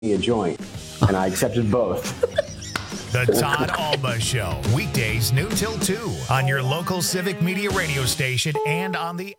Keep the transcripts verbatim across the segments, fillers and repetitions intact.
a joint, and I accepted both. The Todd Alba Show, weekdays noon till two on your local Civic Media radio station and on the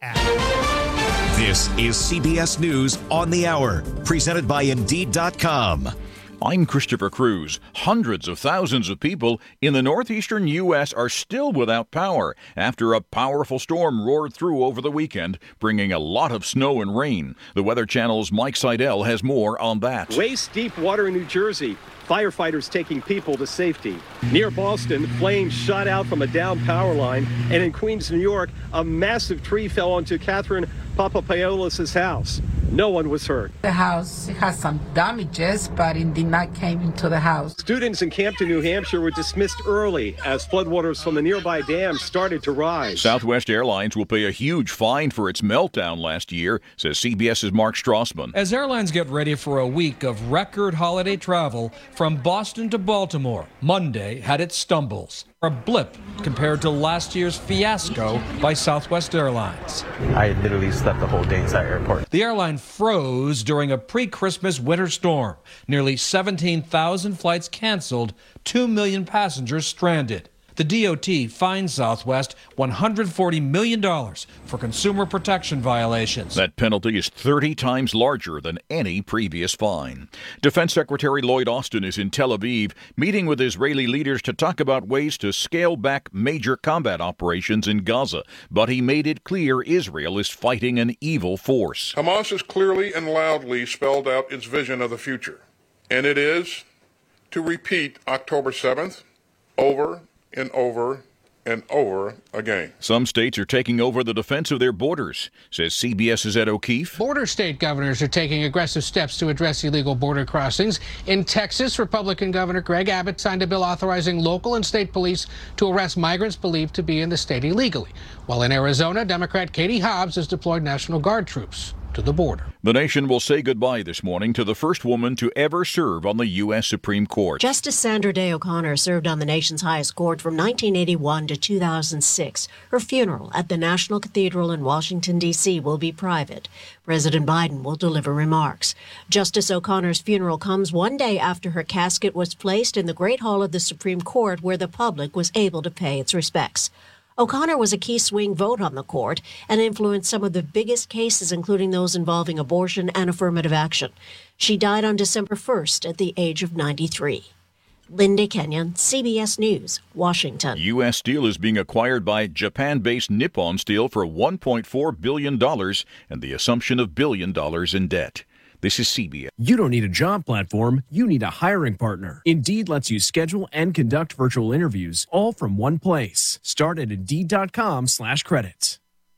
app. This is C B S News on the Hour, presented by Indeed dot com. I'm Christopher Cruz. Hundreds of thousands of people in the northeastern U S are still without power after a powerful storm roared through over the weekend, bringing a lot of snow and rain. The Weather Channel's Mike Seidel has more on that. Waist-deep water in New Jersey. Firefighters taking people to safety. Near Boston, flames shot out from a downed power line. And in Queens, New York, a massive tree fell onto Catherine Papapaolis' house. No one was hurt. The house has some damages, but it did not came into the house. Students in Campton, New Hampshire were dismissed early as floodwaters from the nearby dam started to rise. Southwest Airlines will pay a huge fine for its meltdown last year, says CBS's Mark Strassman. As airlines get ready for a week of record holiday travel from Boston to Baltimore, Monday had its stumbles. A blip compared to last year's fiasco by Southwest Airlines. I literally slept the whole day inside airport. The airline froze during a pre-Christmas winter storm. Nearly seventeen thousand flights canceled, two million passengers stranded. The D O T fined Southwest one hundred forty million dollars for consumer protection violations. That penalty is thirty times larger than any previous fine. Defense Secretary Lloyd Austin is in Tel Aviv, meeting with Israeli leaders to talk about ways to scale back major combat operations in Gaza. But he made it clear Israel is fighting an evil force. Hamas has clearly and loudly spelled out its vision of the future, and it is to repeat October seventh over and over and over again. Some states are taking over the defense of their borders, says CBS's Ed O'Keefe. Border state governors are taking aggressive steps to address illegal border crossings. In Texas, Republican Governor Greg Abbott signed a bill authorizing local and state police to arrest migrants believed to be in the state illegally. While in Arizona, Democrat Katie Hobbs has deployed National Guard troops to the border. The nation will say goodbye this morning to the first woman to ever serve on the U S Supreme Court. Justice Sandra Day O'Connor served on the nation's highest court from nineteen eighty-one to two thousand six. Her funeral at the National Cathedral in Washington, D C will be private. President Biden will deliver remarks. Justice O'Connor's funeral comes one day after her casket was placed in the Great Hall of the Supreme Court, where the public was able to pay its respects. O'Connor was a key swing vote on the court and influenced some of the biggest cases, including those involving abortion and affirmative action. She died on December first at the age of ninety-three. Linda Kenyon, C B S News, Washington. U S Steel is being acquired by Japan-based Nippon Steel for one point four billion dollars and the assumption of billion dollars in debt. This is C B S. You don't need a job platform. You need a hiring partner. Indeed lets you schedule and conduct virtual interviews all from one place. Start at Indeed.com slash credits.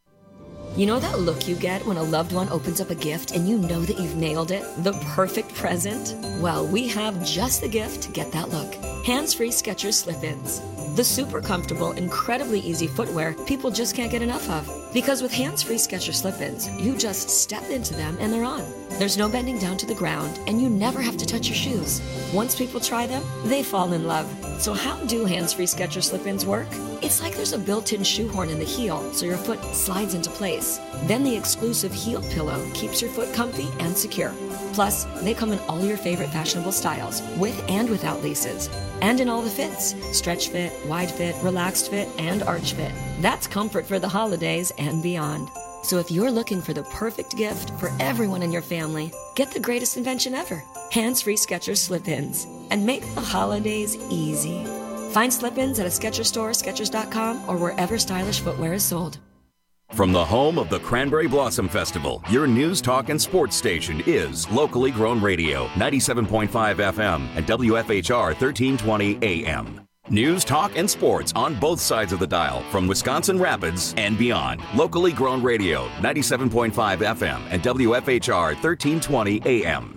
You know that look you get when a loved one opens up a gift and you know that you've nailed it? The perfect present? Well, we have just the gift to get that look. Hands-free Skechers Slip-ins. The super comfortable, incredibly easy footwear people just can't get enough of. Because with hands-free Skechers Slip-ins, you just step into them and they're on. There's no bending down to the ground, and you never have to touch your shoes. Once people try them, they fall in love. So how do hands-free Skechers Slip-ins work? It's like there's a built-in shoehorn in the heel, so your foot slides into place. Then the exclusive heel pillow keeps your foot comfy and secure. Plus, they come in all your favorite fashionable styles, with and without laces. And in all the fits, stretch fit, wide fit, relaxed fit, and arch fit. That's comfort for the holidays and beyond. So if you're looking for the perfect gift for everyone in your family, get the greatest invention ever, hands-free Skechers Slip-ins, and make the holidays easy. Find Slip-ins at a Skechers store, Skechers dot com, or wherever stylish footwear is sold. From the home of the Cranberry Blossom Festival, your news, talk, and sports station is Locally Grown Radio, ninety-seven point five F M and W F H R thirteen twenty A M. News, talk, and sports on both sides of the dial from Wisconsin Rapids and beyond. Locally Grown Radio, ninety-seven point five F M and W F H R thirteen twenty A M.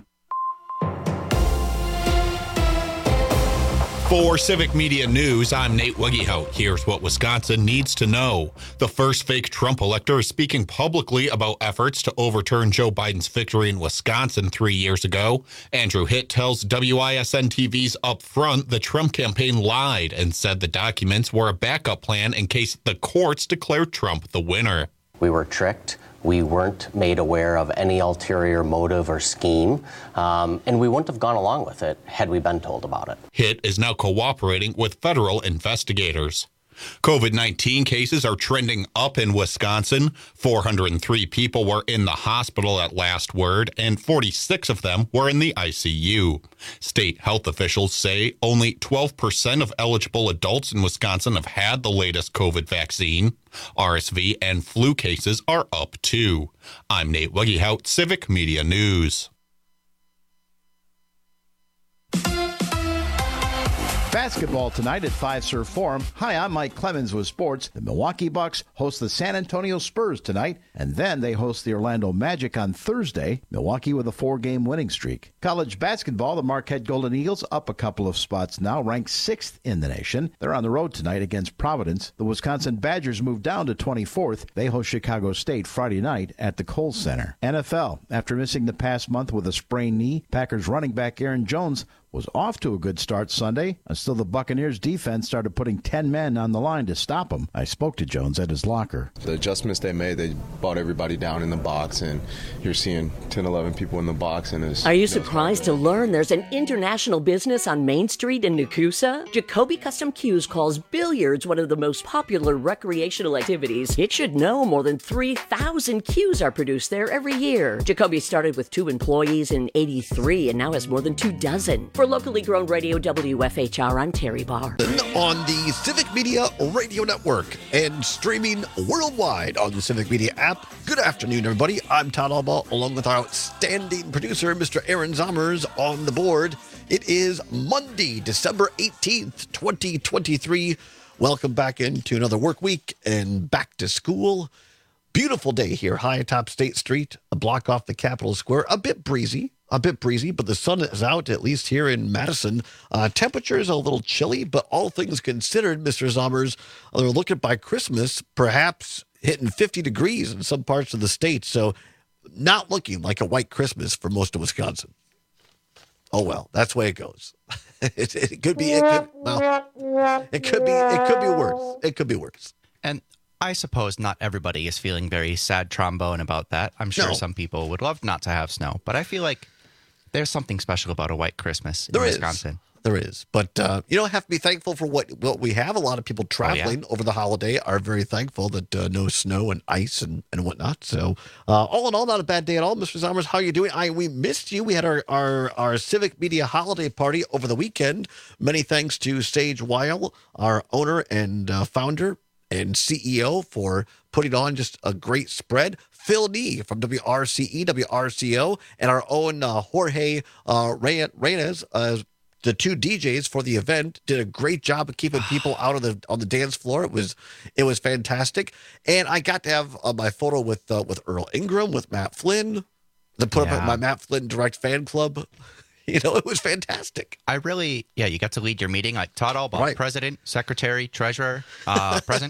For Civic Media News, I'm Nate Wegehout. Here's what Wisconsin needs to know. The first fake Trump elector is speaking publicly about efforts to overturn Joe Biden's victory in Wisconsin three years ago. Andrew Hitt tells W I S N T V's Upfront the Trump campaign lied and said the documents were a backup plan in case the courts declared Trump the winner. We were tricked. We weren't made aware of any ulterior motive or scheme, um, and we wouldn't have gone along with it had we been told about it. H I T is now cooperating with federal investigators. COVID nineteen cases are trending up in Wisconsin. four hundred three people were in the hospital at last word, and forty-six of them were in the I C U. State health officials say only twelve percent of eligible adults in Wisconsin have had the latest COVID vaccine. R S V and flu cases are up too. I'm Nate Wuggyhout, Civic Media News. Basketball tonight at Fiserv Forum. Hi, I'm Mike Clemens with sports. The Milwaukee Bucks host the San Antonio Spurs tonight, and then they host the Orlando Magic on Thursday. Milwaukee with a four-game winning streak. College basketball, the Marquette Golden Eagles up a couple of spots now, ranked sixth in the nation. They're on the road tonight against Providence. The Wisconsin Badgers move down to twenty-fourth. They host Chicago State Friday night at the Kohl Center. N F L, after missing the past month with a sprained knee, Packers running back Aaron Jones was off to a good start Sunday until the Buccaneers defense started putting ten men on the line to stop him. I spoke to Jones at his locker. The adjustments they made, they brought everybody down in the box, and you're seeing ten, eleven people in the box. And it's, Are you surprised to learn there's an international business on Main Street in Nakusa? Jacoby Custom Cues calls billiards one of the most popular recreational activities. It should know more than three thousand cues are produced there every year. Jacoby started with two employees in eighty-three and now has more than two dozen. For locally grown radio W F H R, I'm Terry Barr. On the Civic Media Radio Network and streaming worldwide on the Civic Media app. Good afternoon, everybody. I'm Todd Alba, along with our outstanding producer, Mister Aaron Zommers, on the board. It is Monday, December eighteenth, twenty twenty-three. Welcome back into another work week and back to school. Beautiful day here, high atop State Street, a block off the Capitol Square. A bit breezy. A bit breezy, but the sun is out, at least here in Madison. Uh, temperature is a little chilly, but all things considered, Mister Zommers, they're looking by Christmas, perhaps hitting fifty degrees in some parts of the state. So not looking like a white Christmas for most of Wisconsin. Oh, well, that's the way it goes. it, it could be, it could, well, it could be, it could be worse. It could be worse. And I suppose not everybody is feeling very sad trombone about that. I'm sure No. some people would love not to have snow, but I feel like there's something special about a white Christmas in There is. Wisconsin. There is. But, uh, you don't have to be thankful for what, what we have. A lot of people traveling Oh, over the holiday are very thankful that uh, no snow and ice and, and whatnot. So, uh, all in all, not a bad day at all. Mister Zommers, how are you doing? I We missed you. We had our, our, our Civic Media holiday party over the weekend. Many thanks to Sage Weil, our owner and uh, founder and C E O, for putting on just a great spread. Phil Nee from W R C E, W R C O, and our own uh, Jorge uh, Reyes, uh, the two D Js for the event, did a great job of keeping people out of the on the dance floor. It was it was fantastic, and I got to have uh, my photo with uh, with Earl Ingram, with Matt Flynn, to put Yeah. up at my Matt Flynn Direct fan club. You know, it was fantastic. I really, yeah, you got to lead your meeting. Like Todd Alba, Right. president, secretary, treasurer, uh, present.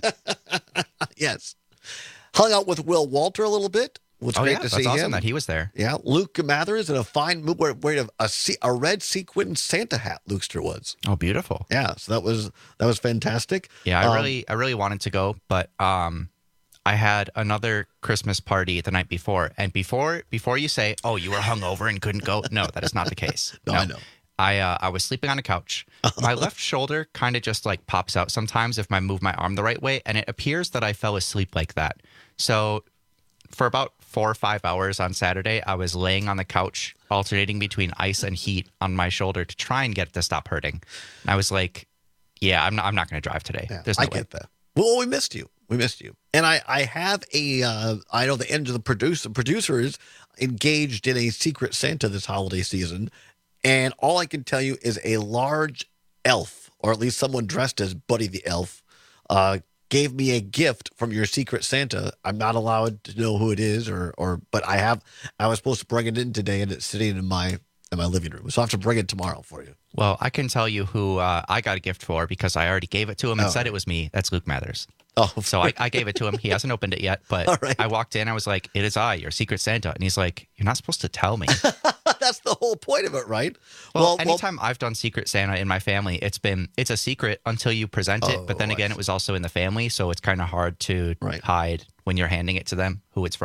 Yes. Hung out with Will Walter a little bit. It was Oh, great yeah, to that's see awesome him. that he was there. Yeah, Luke Mathers in a fine move, wearing a, a, se- a red sequin Santa hat. Lukester was. Oh, beautiful. Yeah, so that was that was fantastic. Yeah, I Um, really, I really wanted to go, but um, I had another Christmas party the night before, and before before you say, "Oh, you were hungover and couldn't go," no, that is not the case. No, I know. I uh, I was sleeping on a couch. My left shoulder kind of just like pops out sometimes if I move my arm the right way, and it appears that I fell asleep like that. So for about four or five hours on Saturday, I was laying on the couch, alternating between ice and heat on my shoulder to try and get it to stop hurting. And I was like, "Yeah, I'm not. I'm not going to drive today. Yeah, There's no I way." get that. Well, we missed you. We missed you. And I, I have a, uh, I know the end of the producer, producers engaged in a Secret Santa this holiday season. And all I can tell you is a large elf, or at least someone dressed as Buddy the Elf, uh, gave me a gift from your Secret Santa. I'm not allowed to know who it is, or, or, but I have, I was supposed to bring it in today, and it's sitting in my, in my living room. So I have to bring it tomorrow for you. Well, I can tell you who uh, I got a gift for because I already gave it to him and Oh. said it was me. That's Luke Mathers. Oh, so I, I gave it to him. He hasn't opened it yet, but All right. I walked in. I was like, "It is I, your Secret Santa," and he's like, "You're not supposed to tell me." That's the whole point of it, right? Well, Well, well- anytime I've done Secret Santa in my family, it's been it's a secret until you present it. But then Oh, again, it was also in the family, so it's kind of hard to hide when you're handing it to them who it's from.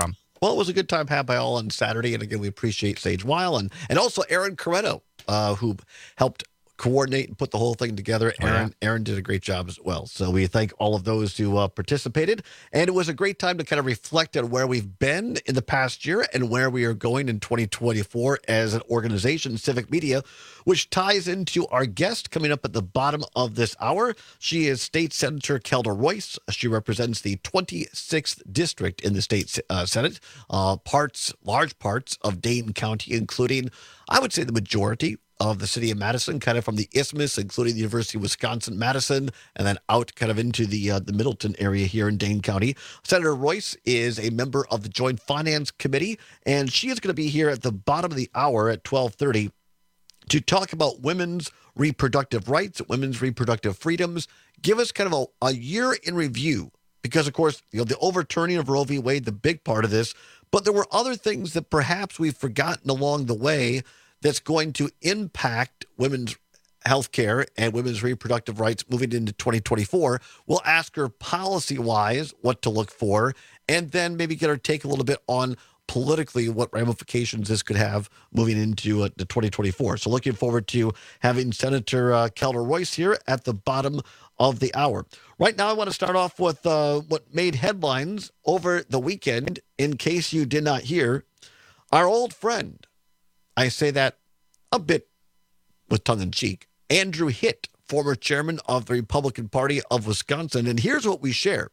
Well, it was a good time had by all on Saturday. And again, we appreciate Sage Weil and, and also Aaron Coretto, uh, who helped coordinate and put the whole thing together. Aaron, oh, yeah. Aaron did a great job as well. So we thank all of those who uh, participated. And it was a great time to kind of reflect on where we've been in the past year and where we are going in twenty twenty-four as an organization, Civic Media, which ties into our guest coming up at the bottom of this hour. She is State Senator Kelda Royce. She represents the twenty-sixth district in the state uh, Senate, uh, parts, large parts of Dane County, including, I would say, the majority of the city of Madison, kind of from the Isthmus, including the University of Wisconsin-Madison, and then out kind of into the uh, the Middleton area here in Dane County. Senator Royce is a member of the Joint Finance Committee, and she is going to be here at the bottom of the hour at twelve thirty to talk about women's reproductive rights, women's reproductive freedoms, give us kind of a, a year in review, because, of course, you know, the overturning of Roe v. Wade, the big part of this, but there were other things that perhaps we've forgotten along the way that's going to impact women's health care and women's reproductive rights moving into twenty twenty-four. We'll ask her policy-wise what to look for, and then maybe get her take a little bit on politically what ramifications this could have moving into uh, the twenty twenty-four. So looking forward to having Senator uh, Kelda Royce here at the bottom of the hour. Right now, I want to start off with uh, what made headlines over the weekend. In case you did not hear, our old friend, I say that a bit with tongue-in-cheek, Andrew Hitt, former chairman of the Republican Party of Wisconsin. And here's what we share.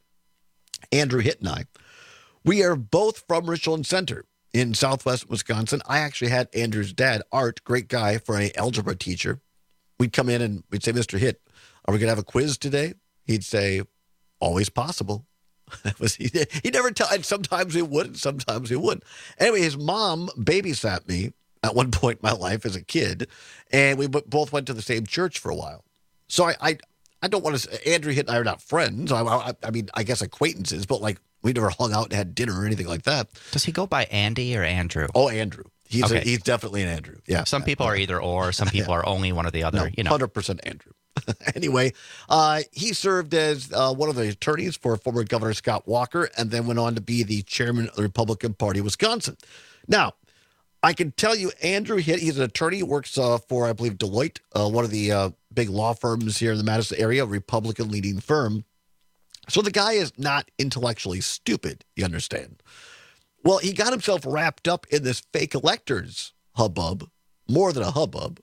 Andrew Hitt and I, we are both from Richland Center in southwest Wisconsin. I actually had Andrew's dad, Art, great guy, for an algebra teacher. We'd come in and we'd say, Mister Hitt, are we going to have a quiz today? He'd say, always possible. was he, he never tell. And sometimes he would, and sometimes he wouldn't. Anyway, his mom babysat me at one point in my life as a kid, and we both went to the same church for a while. So I, I, I don't want to say, Andrew Hitt and I are not friends. I, I, I mean, I guess acquaintances, but like we never hung out and had dinner or anything like that. Does he go by Andy or Andrew? Oh, Andrew. He's okay. a, he's definitely an Andrew. Yeah. Some people are either or. Some people yeah. are only one or the other. No, you know, one hundred percent Andrew. Anyway, uh, he served as uh, one of the attorneys for former Governor Scott Walker, and then went on to be the chairman of the Republican Party of Wisconsin. Now, I can tell you, Andrew Hitt, he's an attorney, he works uh, for, I believe, Deloitte, uh, one of the uh, big law firms here in the Madison area, a Republican leading firm. So the guy is not intellectually stupid, you understand. Well, he got himself wrapped up in this fake electors hubbub, more than a hubbub.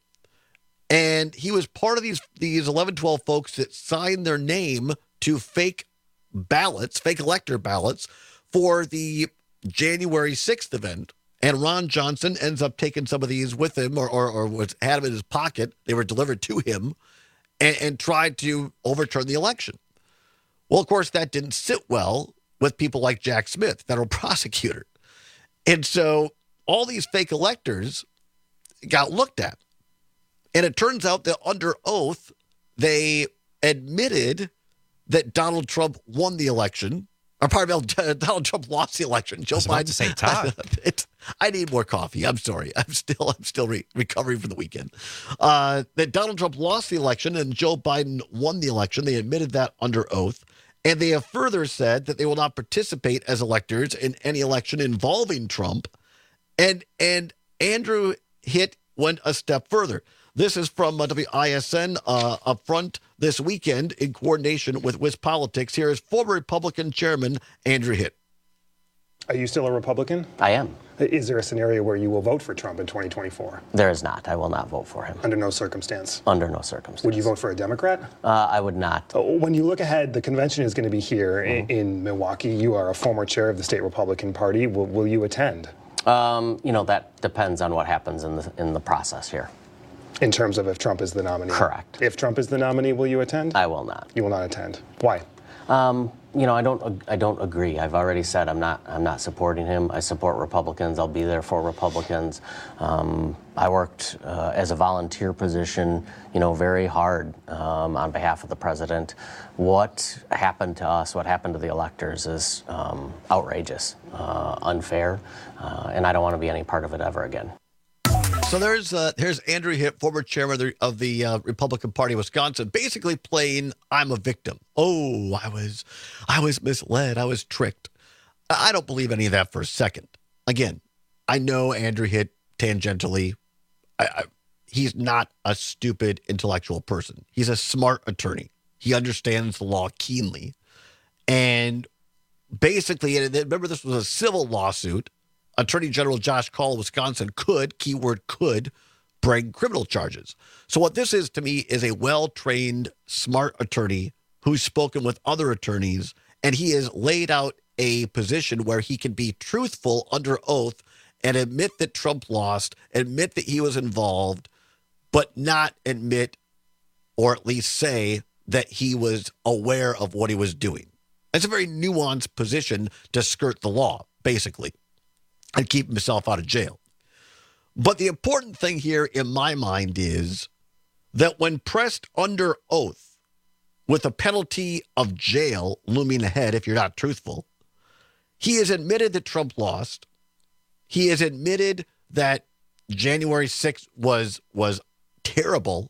And he was part of these, these eleven twelve folks that signed their name to fake ballots, fake elector ballots for the January sixth event. And Ron Johnson ends up taking some of these with him, or, or, or was, had them in his pocket. They were delivered to him, and, and tried to overturn the election. Well, of course, that didn't sit well with people like Jack Smith, federal prosecutor. And so all these fake electors got looked at. And it turns out that under oath, they admitted that Donald Trump won the election. Or pardon me, Donald Trump lost the election. Joe I was about Biden. To say Todd. It, I need more coffee. I'm sorry. I'm still I'm still re- recovering from the weekend. Uh, that Donald Trump lost the election and Joe Biden won the election. They admitted that under oath. And they have further said that they will not participate as electors in any election involving Trump. And and Andrew Hitt went a step further. This is from uh, W I S N uh, up front this weekend in coordination with WisPolitics. Here is former Republican Chairman Andrew Hitt. Are you still a Republican? I am. Is there a scenario where you will vote for Trump in twenty twenty-four? There is not. I will not vote for him. Under no circumstance? Under no circumstance. Would you vote for a Democrat? Uh, I would not. When you look ahead, the convention is going to be here mm-hmm. in, in Milwaukee. You are a former chair of the state Republican Party. Will, will you attend? Um, you know, that depends on what happens in the in the process here. In terms of if Trump is the nominee? Correct. If Trump is the nominee, will you attend? I will not. You will not attend. Why? Um, you know, I don't. I don't agree. I've already said I'm not. I'm not supporting him. I support Republicans. I'll be there for Republicans. Um, I worked uh, as a volunteer position, you know, very hard um, on behalf of the president. What happened to us? What happened to the electors is um, outrageous, uh, unfair, uh, and I don't want to be any part of it ever again. So there's uh, there's Andrew Hitt, former chairman of the, of the uh, Republican Party of Wisconsin, basically playing I'm a victim. Oh, I was I was misled. I was tricked. I don't believe any of that for a second. again, I know Andrew Hitt tangentially. I, I, he's not a stupid intellectual person. He's a smart attorney. He understands the law keenly. And basically, and remember, this was a civil lawsuit. Attorney General Josh Kaul of Wisconsin could, keyword could, bring criminal charges. So what this is to me is a well-trained, smart attorney who's spoken with other attorneys, and he has laid out a position where he can be truthful under oath and admit that Trump lost, admit that he was involved, but not admit or at least say that he was aware of what he was doing. It's a very nuanced position to skirt the law, basically, and keep himself out of jail. But the important thing here in my mind is that when pressed under oath with a penalty of jail looming ahead if you're not truthful, he has admitted that Trump lost. He has admitted that January sixth was was terrible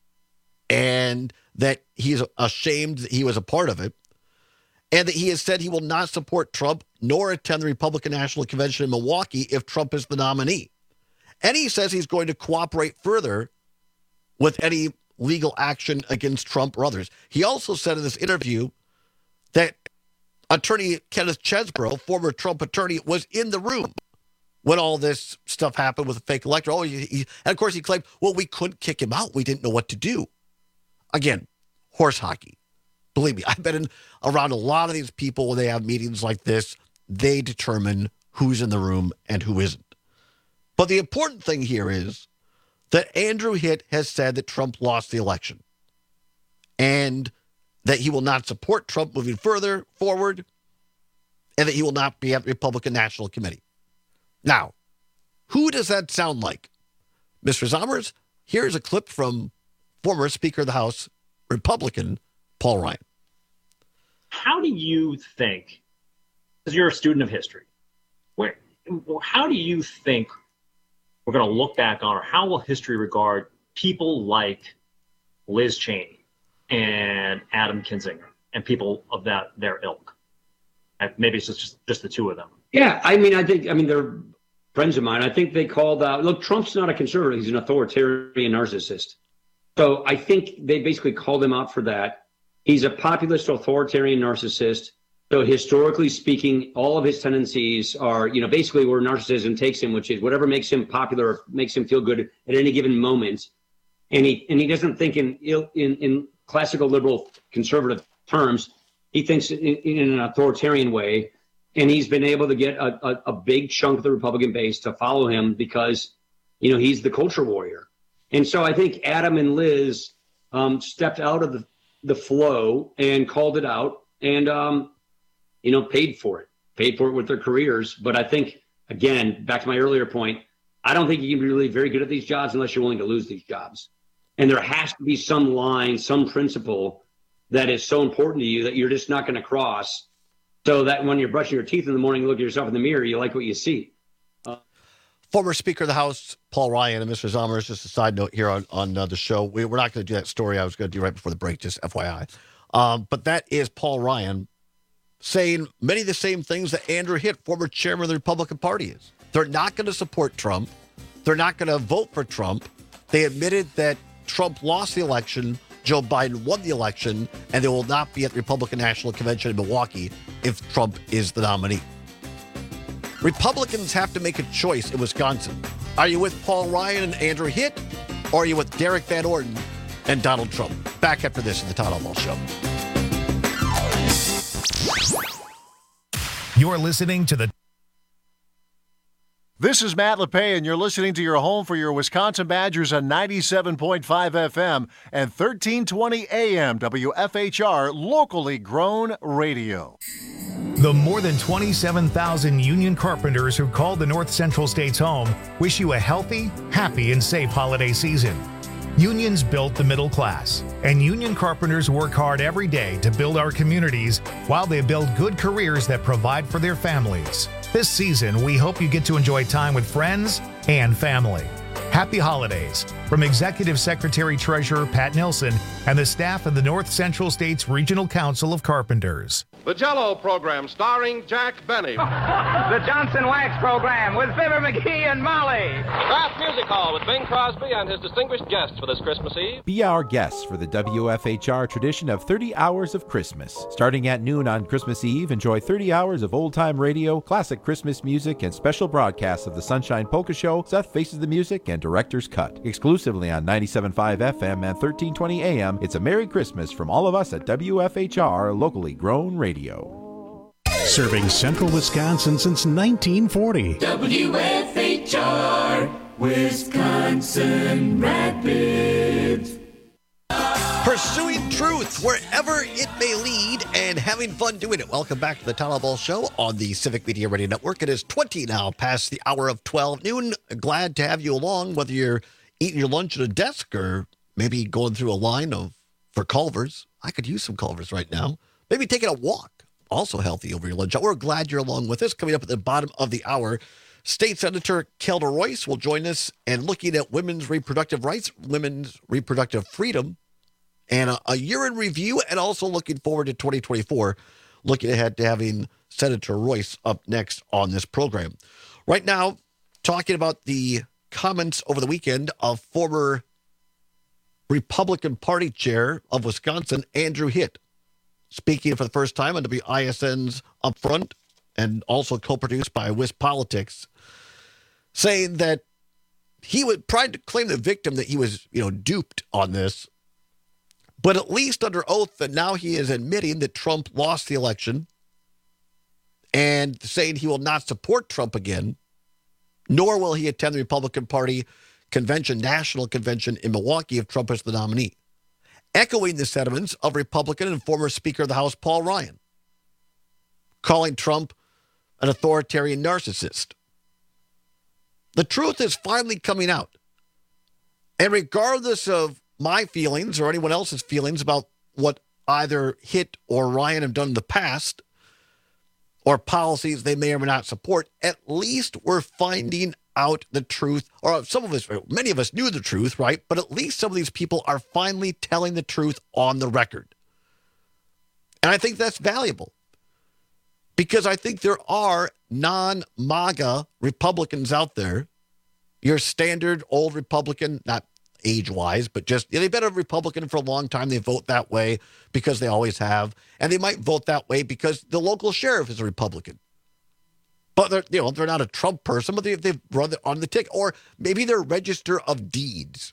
and that he's ashamed that he was a part of it, and that he has said he will not support Trump nor attend the Republican National Convention in Milwaukee if Trump is the nominee. And he says he's going to cooperate further with any legal action against Trump or others. He also said in this interview that attorney Kenneth Chesebro, former Trump attorney, was in the room when all this stuff happened with the fake elector. Oh, he, he, and of course he claimed, well, we couldn't kick him out. We didn't know what to do. Again, horse hockey. Believe me, I've been in, around a lot of these people when they have meetings like this. They determine who's in the room and who isn't. But the important thing here is that Andrew Hitt has said that Trump lost the election and that he will not support Trump moving further forward and that he will not be at the Republican National Committee. Now, who does that sound like? Mister Zommers, here's a clip from former Speaker of the House, Republican Paul Ryan. How do you think, because you're a student of history, where, how do you think we're going to look back on, or how will history regard people like Liz Cheney and Adam Kinzinger and people of that their ilk? And maybe it's just just the two of them. Yeah, I mean, I think, I mean, they're friends of mine. I think they called out, look, Trump's not a conservative. He's an authoritarian narcissist. So I think they basically called him out for that. He's a populist authoritarian narcissist. So historically speaking, all of his tendencies are, you know, basically where narcissism takes him, which is whatever makes him popular, makes him feel good at any given moment. And he and he doesn't think in in, in classical liberal conservative terms. He thinks in, in an authoritarian way. And he's been able to get a, a, a big chunk of the Republican base to follow him because, you know, he's the culture warrior. And so I think Adam and Liz um, stepped out of the, the flow and called it out and, um, you know, paid for it, paid for it with their careers. But I think, again, back to my earlier point, I don't think you can be really very good at these jobs unless you're willing to lose these jobs. And there has to be some line, some principle that is so important to you that you're just not going to cross, so that when you're brushing your teeth in the morning, you look at yourself in the mirror, you like what you see. Uh, Former Speaker of the House, Paul Ryan, and Mister Zommers, just a side note here on, on uh, the show. We, we're not going to do that story I was going to do right before the break, just F Y I. Um, but that is Paul Ryan saying many of the same things that Andrew Hitt, former chairman of the Republican Party, is. They're not going to support Trump. They're not going to vote for Trump. They admitted that Trump lost the election, Joe Biden won the election, and they will not be at the Republican National Convention in Milwaukee if Trump is the nominee. Republicans have to make a choice in Wisconsin. Are you with Paul Ryan and Andrew Hitt, or are you with Derek Van Orden and Donald Trump? Back after this in the Todd Albaugh Show. You're listening to the This is Matt LePay, and you're listening to your home for your Wisconsin Badgers on ninety-seven point five F M and thirteen twenty A M W F H R, locally grown radio. The more than twenty-seven thousand union carpenters who called the North Central States home wish you a healthy, happy, and safe holiday season. Unions built the middle class, and union carpenters work hard every day to build our communities while they build good careers that provide for their families. This season, we hope you get to enjoy time with friends and family. Happy holidays from Executive Secretary Treasurer Pat Nilsson and the staff of the North Central States Regional Council of Carpenters. The Jell-O program starring Jack Benny. The Johnson Wax Program with Fibber McGee and Molly. Kraft Music Hall with Bing Crosby and his distinguished guests for this Christmas Eve. Be our guests for the W F H R tradition of thirty hours of Christmas. Starting at noon on Christmas Eve, enjoy thirty hours of old-time radio, classic Christmas music, and special broadcasts of the Sunshine Polka Show, Seth Faces the Music, and Director's Cut. Exclusively on ninety-seven point five F M and thirteen twenty A M, it's a Merry Christmas from all of us at W F H R, locally grown radio. Serving central Wisconsin since nineteen forty. W F H R, Wisconsin Rapids. Pursuing truth wherever it may lead and having fun doing it. Welcome back to the Tyler Ball Show on the Civic Media Radio Network. It is twenty now past the hour of twelve noon. Glad to have you along, whether you're eating your lunch at a desk or maybe going through a line of for Culver's. I could use some Culver's right now. Maybe taking a walk. Also healthy over your lunch. We're glad you're along with us. Coming up at the bottom of the hour, State Senator Kelda Royce will join us and looking at women's reproductive rights, women's reproductive freedom, and a, a year in review, and also looking forward to twenty twenty-four, looking ahead to having Senator Royce up next on this program. Right now, talking about the comments over the weekend of former Republican Party Chair of Wisconsin, Andrew Hitt, speaking for the first time on W I S N's Upfront and also co-produced by WisPolitics, saying that he would try to claim the victim that he was, you know, duped on this, but at least under oath that now he is admitting that Trump lost the election and saying he will not support Trump again, nor will he attend the Republican Party convention, national convention in Milwaukee if Trump is the nominee. Echoing the sentiments of Republican and former Speaker of the House Paul Ryan, calling Trump an authoritarian narcissist. The truth is finally coming out. And regardless of my feelings or anyone else's feelings about what either Hitt or Ryan have done in the past or policies they may or may not support, at least we're finding out the truth, or some of us, many of us knew the truth, right? But at least some of these people are finally telling the truth on the record. And I think that's valuable because I think there are non-MAGA Republicans out there, your standard old Republican, not age-wise, but just, you know, they've been a Republican for a long time. They vote that way because they always have. And they might vote that way because the local sheriff is a Republican. But they're, you know, they're not a Trump person, but they, they've run on the ticket. Or maybe their register of deeds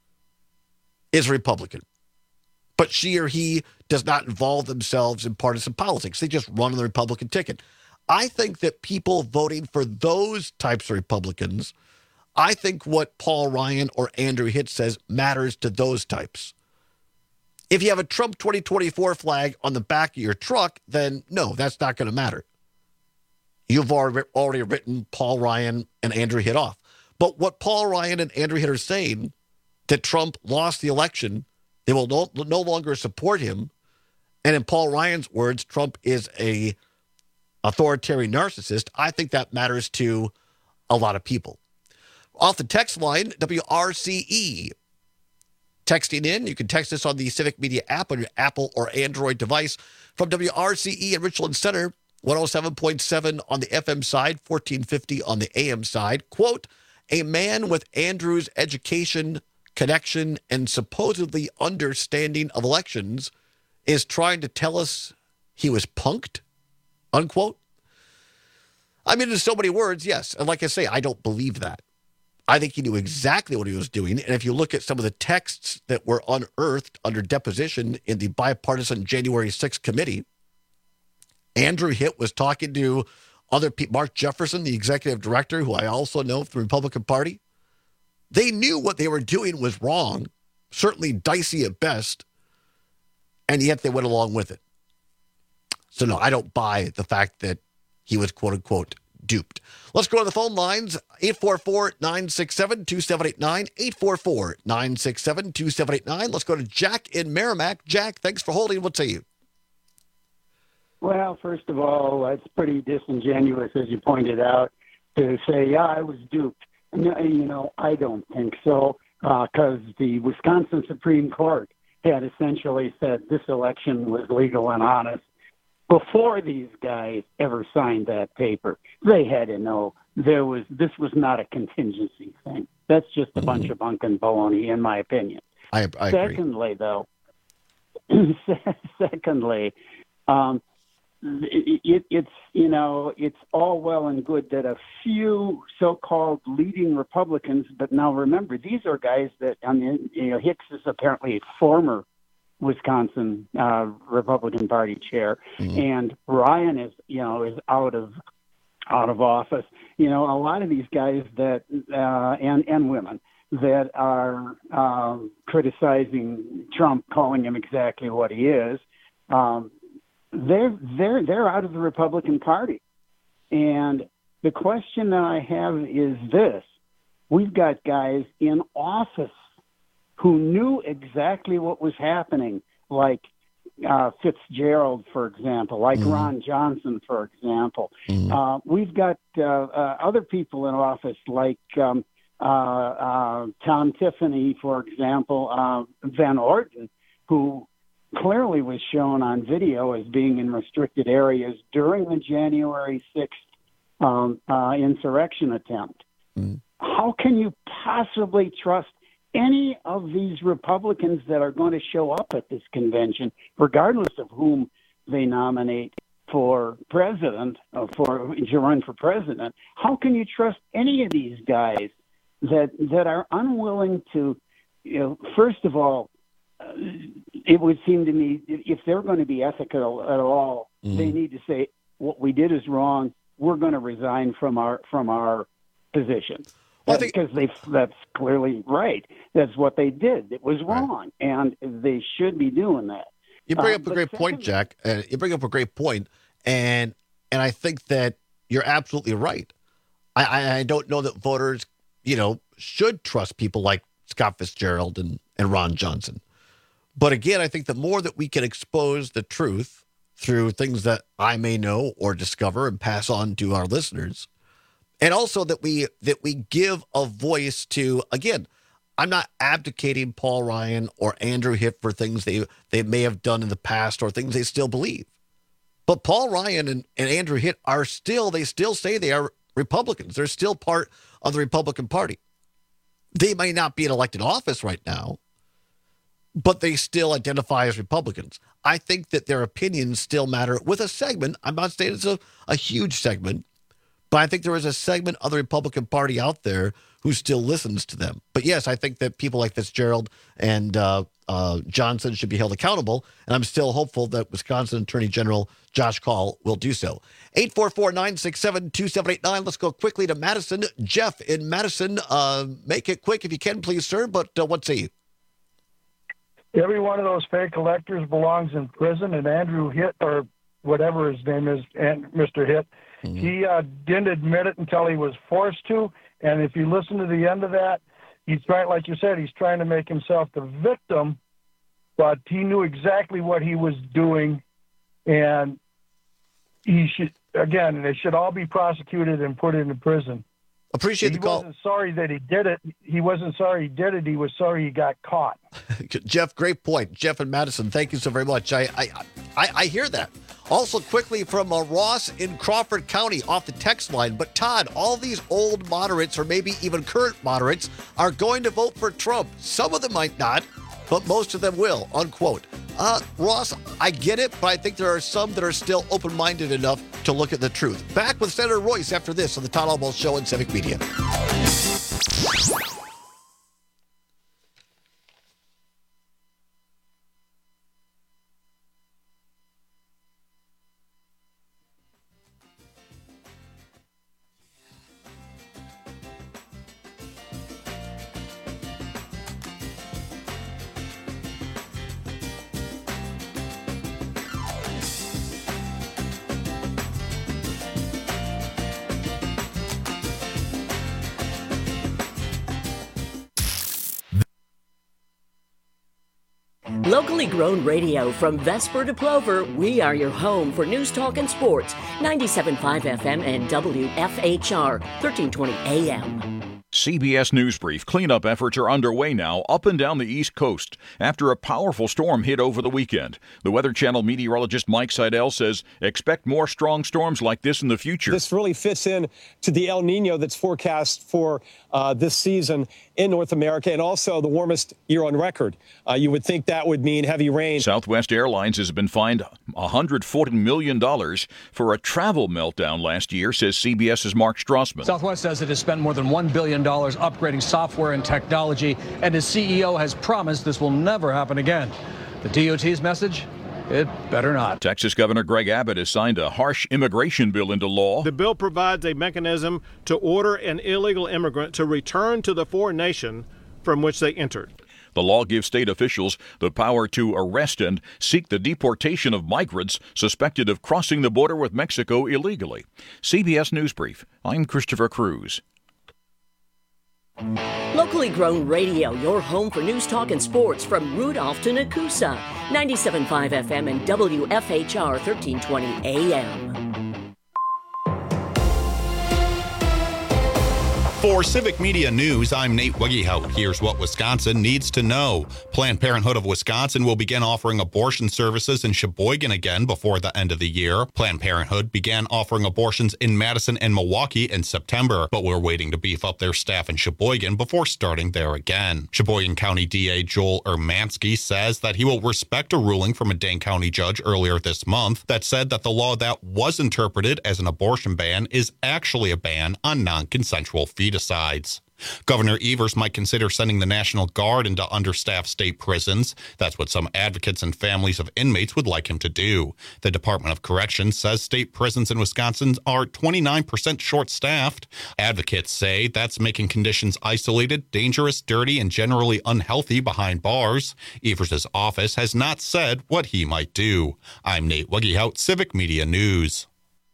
is Republican. But she or he does not involve themselves in partisan politics. They just run on the Republican ticket. I think that people voting for those types of Republicans, I think what Paul Ryan or Andrew Hitt says matters to those types. If you have a Trump twenty twenty-four flag on the back of your truck, then no, that's not going to matter. You've already written Paul Ryan and Andrew Hitt off. But what Paul Ryan and Andrew Hitt are saying, that Trump lost the election, they will no, no longer support him. And in Paul Ryan's words, Trump is a authoritarian narcissist. I think that matters to a lot of people. Off the text line, W R C E. Texting in, you can text us on the Civic Media app on your Apple or Android device from W R C E in Richland Center. one oh seven point seven on the F M side, fourteen fifty on the A M side. Quote, a man with Andrew's education, connection, and supposedly understanding of elections is trying to tell us he was punked, unquote. I mean, in so many words, yes. And like I say, I don't believe that. I think he knew exactly what he was doing. And if you look at some of the texts that were unearthed under deposition in the bipartisan January sixth committee, Andrew Hitt was talking to other people, Mark Jefferson, the executive director, who I also know from the Republican Party. They knew what they were doing was wrong, certainly dicey at best, and yet they went along with it. So no, I don't buy the fact that he was quote unquote duped. Let's go to the phone lines, eight four four, nine six seven, two seven eight nine, eight four four, nine six seven, two seven eight nine. Let's go to Jack in Merrimack. Jack, thanks for holding. What say you? Well, first of all, it's pretty disingenuous, as you pointed out, to say, yeah, I was duped. No, you know, I don't think so, because uh, the Wisconsin Supreme Court had essentially said this election was legal and honest. before these guys ever signed that paper, they had to know there was this was not a contingency thing. That's just a mm-hmm. bunch of bunk and baloney, in my opinion. I, I secondly, agree. though, secondly, um, it, it, it's you know it's all well and good that a few so-called leading Republicans, but now remember these are guys that I mean you know Hicks is apparently a former Wisconsin uh, Republican Party chair, mm-hmm. and Ryan is you know is out of out of office. You know a lot of these guys that uh, and and women that are um, criticizing Trump, calling him exactly what he is. Um, they're they're they're out of the Republican Party, and the question that I have is this: we've got guys in office who knew exactly what was happening, like uh, Fitzgerald, for example, like mm-hmm. Ron Johnson, for example. Mm-hmm. Uh, we've got uh, uh, other people in office, like um, uh, uh, Tom Tiffany, for example, uh, Van Orden, who clearly was shown on video as being in restricted areas during the January sixth um, uh, insurrection attempt. Mm-hmm. How can you possibly trust any of these Republicans that are going to show up at this convention, regardless of whom they nominate for president, or for to run for president? How can you trust any of these guys that that are unwilling to, you know, first of all, uh, it would seem to me if they're going to be ethical at all, mm-hmm. they need to say what we did is wrong. We're going to resign from our from our position. Well, think, because they that's clearly right. That's what they did. It was wrong, right. and they should be doing that. You bring uh, up a great second, point, Jack. Uh, you bring up a great point, and and I think that you're absolutely right. I, I, I don't know that voters, you know, should trust people like Scott Fitzgerald and, and Ron Johnson. But again, I think the more that we can expose the truth through things that I may know or discover and pass on to our listeners, and also that we that we give a voice to, again, I'm not abdicating Paul Ryan or Andrew Hitt for things they they may have done in the past or things they still believe. But Paul Ryan and, and Andrew Hitt are still, they still say they are Republicans. They're still part of the Republican Party. They may not be in elected office right now, but they still identify as Republicans. I think that their opinions still matter with a segment. I'm not saying it's a, a huge segment, but I think there is a segment of the Republican Party out there who still listens to them. But yes, I think that people like Fitzgerald and uh, uh, Johnson should be held accountable, and I'm still hopeful that Wisconsin Attorney General Josh Kaul will do so. eight four four, nine six seven, two seven eight nine. Let's go quickly to Madison. Jeff in Madison, uh, make it quick if you can, please, sir, but uh, what say you? Every one of those fake electors belongs in prison, and Andrew Hitt, or whatever his name is, and Mister Hitt, mm-hmm. he uh, didn't admit it until he was forced to. And if you listen to the end of that, he's trying, like you said, he's trying to make himself the victim, but he knew exactly what he was doing, and he should, again, they should all be prosecuted and put into prison. Appreciate he the call. He wasn't sorry that he did it. He wasn't sorry he did it. He was sorry he got caught. Jeff, great point. Jeff and Madison, thank you so very much. I I, I, I hear that. Also, quickly from uh, Ross in Crawford County off the text line. But Todd, all these old moderates or maybe even current moderates are going to vote for Trump. Some of them might not, but most of them will, unquote. Uh, Ross, I get it, but I think there are some that are still open-minded enough to look at the truth. Back with Senator Royce after this on the Todd Albaugh Show on Civic Media. Locally grown radio from Vesper to Plover, we are your home for news, talk, and sports. ninety-seven point five F M and W F H R, thirteen twenty A M. C B S News Brief. Cleanup efforts are underway now up and down the East Coast after a powerful storm hit over the weekend. The Weather Channel meteorologist Mike Seidel says expect more strong storms like this in the future. This really fits in to the El Nino that's forecast for uh, this season in North America, and also the warmest year on record. Uh, you would think that would mean heavy rain. Southwest Airlines has been fined one hundred forty million dollars for a travel meltdown last year, says CBS's Mark Strassman. Southwest says it has spent more than one billion dollars upgrading software and technology, and its C E O has promised this will never happen again. The D O T's message? It better not. Texas Governor Greg Abbott has signed a harsh immigration bill into law. The bill provides a mechanism to order an illegal immigrant to return to the foreign nation from which they entered. The law gives state officials the power to arrest and seek the deportation of migrants suspected of crossing the border with Mexico illegally. C B S News Brief. I'm Christopher Cruz. Locally grown radio, your home for news, talk, and sports from Rudolph to Nakusa. ninety-seven point five F M and W F H R thirteen twenty A M. For Civic Media News, I'm Nate Wegehout. Here's what Wisconsin needs to know. Planned Parenthood of Wisconsin will begin offering abortion services in Sheboygan again before the end of the year. Planned Parenthood began offering abortions in Madison and Milwaukee in September, but we're waiting to beef up their staff in Sheboygan before starting there again. Sheboygan County D A Joel Ermansky says that he will respect a ruling from a Dane County judge earlier this month that said that the law that was interpreted as an abortion ban is actually a ban on non-consensual fetusides. Governor Evers might consider sending the National Guard into understaffed state prisons. That's what some advocates and families of inmates would like him to do. The Department of Corrections says state prisons in Wisconsin are twenty-nine percent short-staffed. Advocates say that's making conditions isolated, dangerous, dirty, and generally unhealthy behind bars. Evers' office has not said what he might do. I'm Nate Wegehout, Civic Media News.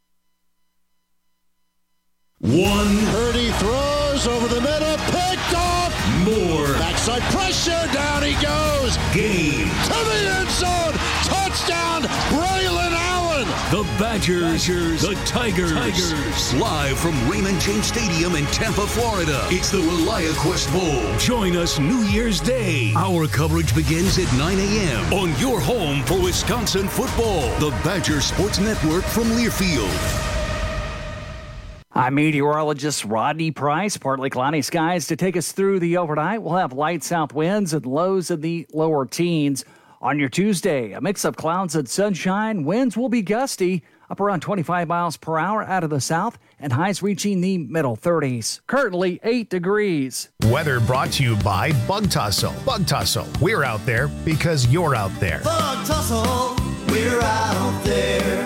One. Purdy throws over the middle, picked off. More. Backside pressure, down he goes. Game. To the end zone. Touchdown, Braylon Allen. The Badgers, Badgers, the Tigers. Tigers. Live from Raymond James Stadium in Tampa, Florida. It's the ReliaQuest Bowl. Join us New Year's Day. Our coverage begins at nine a.m. on your home for Wisconsin football. The Badger Sports Network from Learfield. I'm meteorologist Rodney Price. Partly cloudy skies to take us through the overnight. We'll have light south winds and lows in the lower teens. On your Tuesday, a mix of clouds and sunshine. Winds will be gusty, up around twenty-five miles per hour out of the south, and highs reaching the middle thirties. Currently eight degrees. Weather brought to you by Bug Tussle. Bug Tussle. We're out there because you're out there. Bug Tussle. We're out there.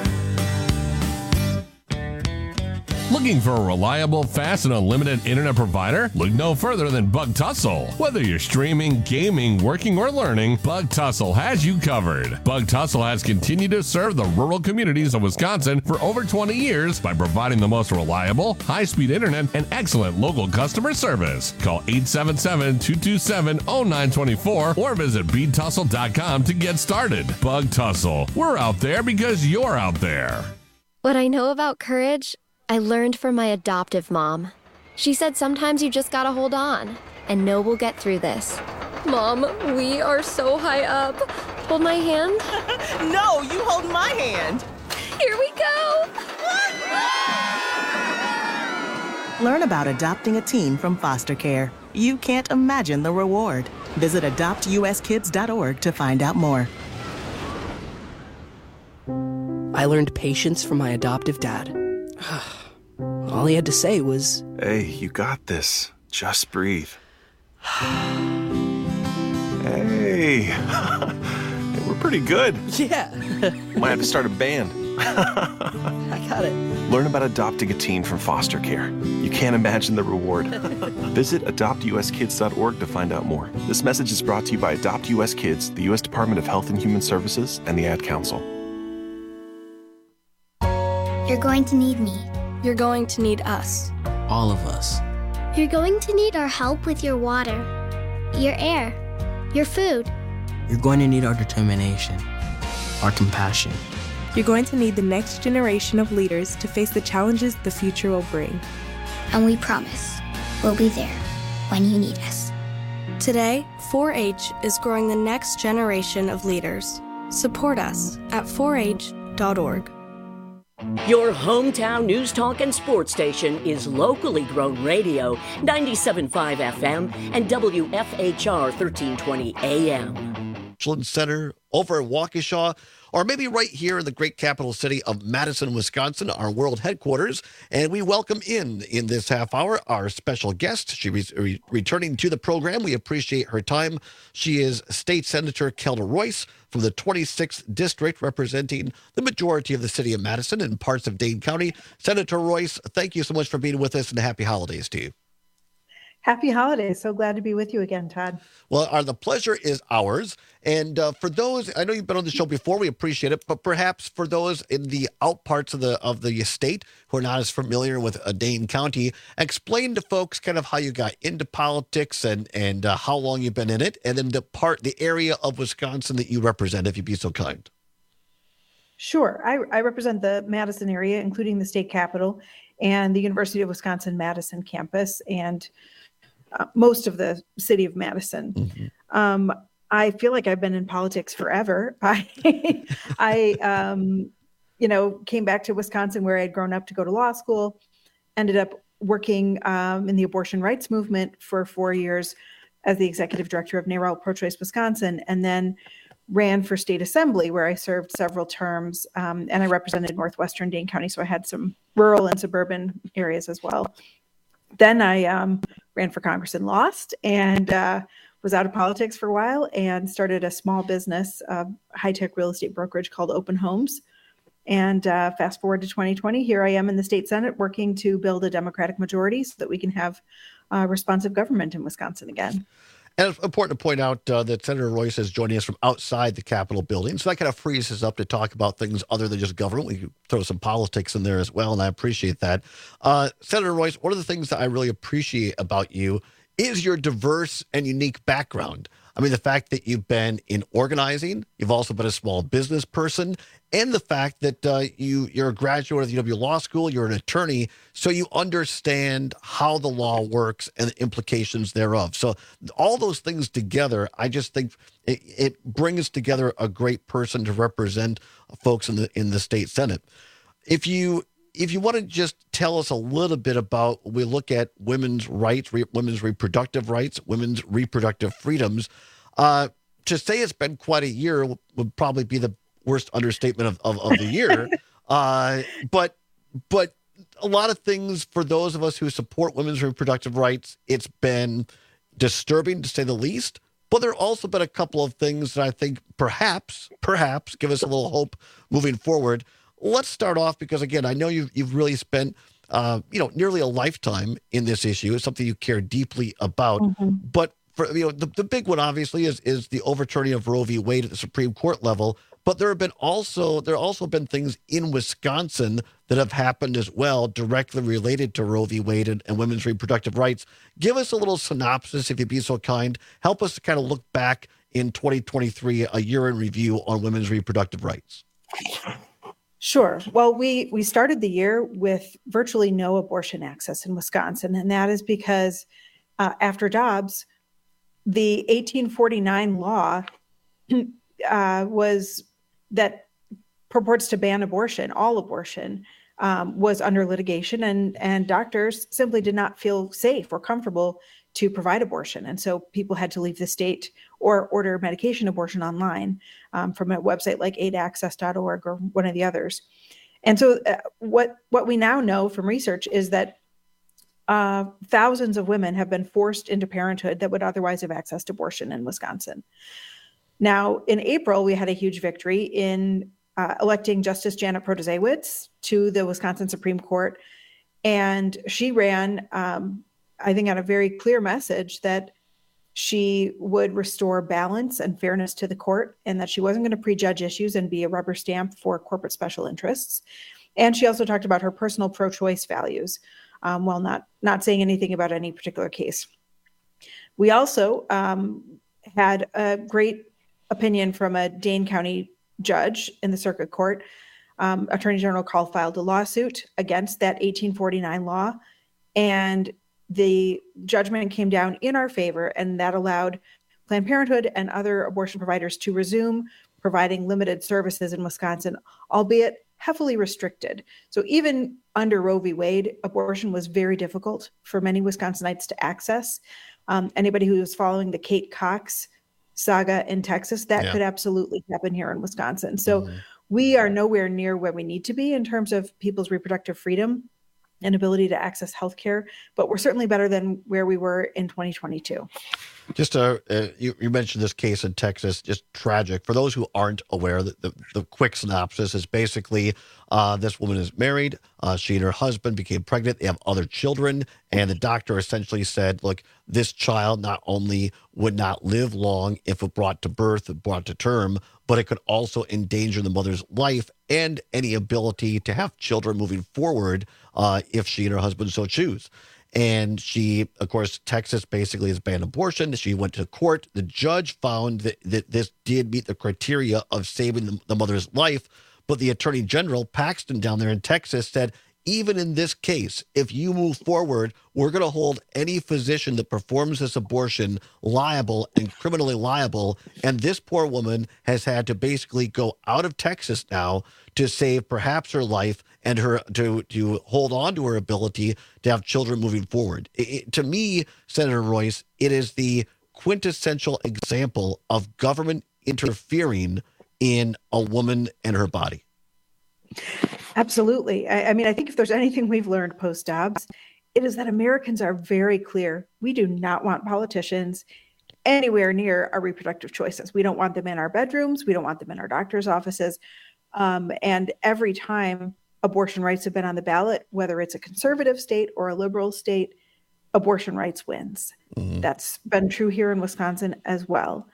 Looking for a reliable, fast, and unlimited internet provider? Look no further than Bug Tussle. Whether you're streaming, gaming, working, or learning, Bug Tussle has you covered. Bug Tussle has continued to serve the rural communities of Wisconsin for over twenty years by providing the most reliable, high-speed internet and excellent local customer service. Call eight seven seven, two two seven, zero nine two four or visit bead tussle dot com to get started. Bug Tussle. We're out there because you're out there. What I know about courage, I learned from my adoptive mom. She said sometimes you just gotta hold on and know we'll get through this. Mom, we are so high up. Hold my hand. No, you hold my hand. Here we go. Learn about adopting a teen from foster care. You can't imagine the reward. Visit adopt u s kids dot org to find out more. I learned patience from my adoptive dad. All he had to say was, "Hey, you got this. Just breathe." Hey, we're pretty good. Yeah. Might have to start a band. I got it. Learn about adopting a teen from foster care. You can't imagine the reward. Visit adopt u s kids dot org to find out more. This message is brought to you by Adopt U S Kids, the U S Department of Health and Human Services, and the Ad Council. You're going to need me. You're going to need us. All of us. You're going to need our help with your water, your air, your food. You're going to need our determination, our compassion. You're going to need the next generation of leaders to face the challenges the future will bring. And we promise we'll be there. when you need us. Today, four H is growing the next generation of leaders. Support us at four H dot org. Your hometown news, talk, and sports station is locally grown radio, ninety-seven point five F M and W F H R thirteen twenty A M. Center over at Waukesha, or maybe right here in the great capital city of Madison, Wisconsin, our world headquarters. And we welcome in, in this half hour, our special guest. She is re- returning to the program. We appreciate her time. She is State Senator Kelda Royce from the twenty-sixth District, representing the majority of the city of Madison and parts of Dane County. Senator Royce, thank you so much for being with us, and happy holidays to you. Happy holidays. So glad to be with you again, Todd. Well, our, the pleasure is ours. And uh, for those, I know you've been on the show before, we appreciate it, but perhaps for those in the out parts of the of the state who are not as familiar with uh, Dane County, explain to folks kind of how you got into politics and, and uh, how long you've been in it, and then the part, the area of Wisconsin that you represent, if you'd be so kind. Sure. I, I represent the Madison area, including the state capitol and the University of Wisconsin-Madison campus, and Uh, most of the city of Madison. Mm-hmm. Um, I feel like I've been in politics forever. I, I, um, you know, came back to Wisconsin where I'd grown up to go to law school, ended up working um, in the abortion rights movement for four years as the executive director of NARAL Pro-Choice Wisconsin, and then ran for state assembly where I served several terms, um, and I represented northwestern Dane County, so I had some rural and suburban areas as well. Then I um, ran for Congress and lost, and uh, was out of politics for a while and started a small business, uh, high-tech real estate brokerage called Open Homes. And uh, fast forward to twenty twenty, here I am in the state Senate working to build a Democratic majority so that we can have uh, responsive government in Wisconsin again. And it's important to point out uh, that Senator Royce is joining us from outside the Capitol building. So that kind of frees us up to talk about things other than just government. We can throw some politics in there as well, and I appreciate that. Uh, Senator Royce, one of the things that I really appreciate about you is your diverse and unique background. I mean, the fact that you've been in organizing, you've also been a small business person, and the fact that uh, you, you're a graduate of the U W Law School, you're an attorney, so you understand how the law works and the implications thereof. So all those things together, I just think it, it brings together a great person to represent folks in the in the state Senate. If you if you want to just tell us a little bit about, we look at women's rights, re, women's reproductive rights, women's reproductive freedoms. Uh, to say it's been quite a year would probably be the worst understatement of, of, of the year. uh, but but a lot of things for those of us who support women's reproductive rights, it's been disturbing to say the least. But there have also been a couple of things that I think perhaps, perhaps give us a little hope moving forward. Let's start off because, again, I know you've, you've really spent, uh, you know, nearly a lifetime in this issue. It's something you care deeply about. Mm-hmm. But, for you know, the, the big one, obviously, is is the overturning of Roe v. Wade at the Supreme Court level. But there have been also, there have also been things in Wisconsin that have happened as well, directly related to Roe v. Wade and, and women's reproductive rights. Give us a little synopsis, if you'd be so kind. Help us to kind of look back in twenty twenty-three, a year in review on women's reproductive rights. Sure. Well, we, we started the year with virtually no abortion access in Wisconsin, and that is because uh, after Dobbs, the eighteen forty-nine law uh, was that purports to ban abortion, all abortion, um, was under litigation, and, and doctors simply did not feel safe or comfortable to provide abortion. And so people had to leave the state or order medication abortion online um, from a website like aid access dot org or one of the others. And so uh, what, what we now know from research is that uh, thousands of women have been forced into parenthood that would otherwise have accessed abortion in Wisconsin. Now, in April, we had a huge victory in uh, electing Justice Janet Protasiewicz to the Wisconsin Supreme Court. And she ran, um, I think, on a very clear message that she would restore balance and fairness to the court, and that she wasn't going to prejudge issues and be a rubber stamp for corporate special interests. And she also talked about her personal pro-choice values, um, while not, not saying anything about any particular case. We also um, had a great opinion from a Dane County judge in the circuit court. Um, Attorney General Carl filed a lawsuit against that eighteen forty-nine law, and the judgment came down in our favor, and that allowed Planned Parenthood and other abortion providers to resume providing limited services in Wisconsin, albeit heavily restricted. So even under Roe v. Wade, abortion was very difficult for many Wisconsinites to access. Um, anybody who was following the Kate Cox saga in Texas, that Yeah. could absolutely happen here in Wisconsin. So Mhm. we are nowhere near where we need to be in terms of people's reproductive freedom and ability to access healthcare, but we're certainly better than where we were in twenty twenty-two. Just uh, uh, you, you mentioned this case in Texas, just tragic. For those who aren't aware, the, the, the quick synopsis is basically uh, this woman is married. Uh, she and her husband became pregnant. They have other children. And the doctor essentially said, look, this child not only would not live long if it brought to birth, brought to term, but it could also endanger the mother's life and any ability to have children moving forward uh, if she and her husband so choose. And she, of course, Texas basically has banned abortion. She went to court. The judge found that, that this did meet the criteria of saving the, the mother's life. But the attorney general, Paxton, down there in Texas, said, even in this case, if you move forward, we're going to hold any physician that performs this abortion liable and criminally liable. And this poor woman has had to basically go out of Texas now to save perhaps her life and her to to hold on to her ability to have children moving forward. It, it, to me, Senator Royce, it is the quintessential example of government interfering in a woman and her body. Absolutely. I, I mean, I think if there's anything we've learned post-Dobbs, it is that Americans are very clear. We do not want politicians anywhere near our reproductive choices. We don't want them in our bedrooms. We don't want them in our doctor's offices. Um, and every time abortion rights have been on the ballot, whether it's a conservative state or a liberal state, abortion rights wins. Mm-hmm. That's been true here in Wisconsin as well.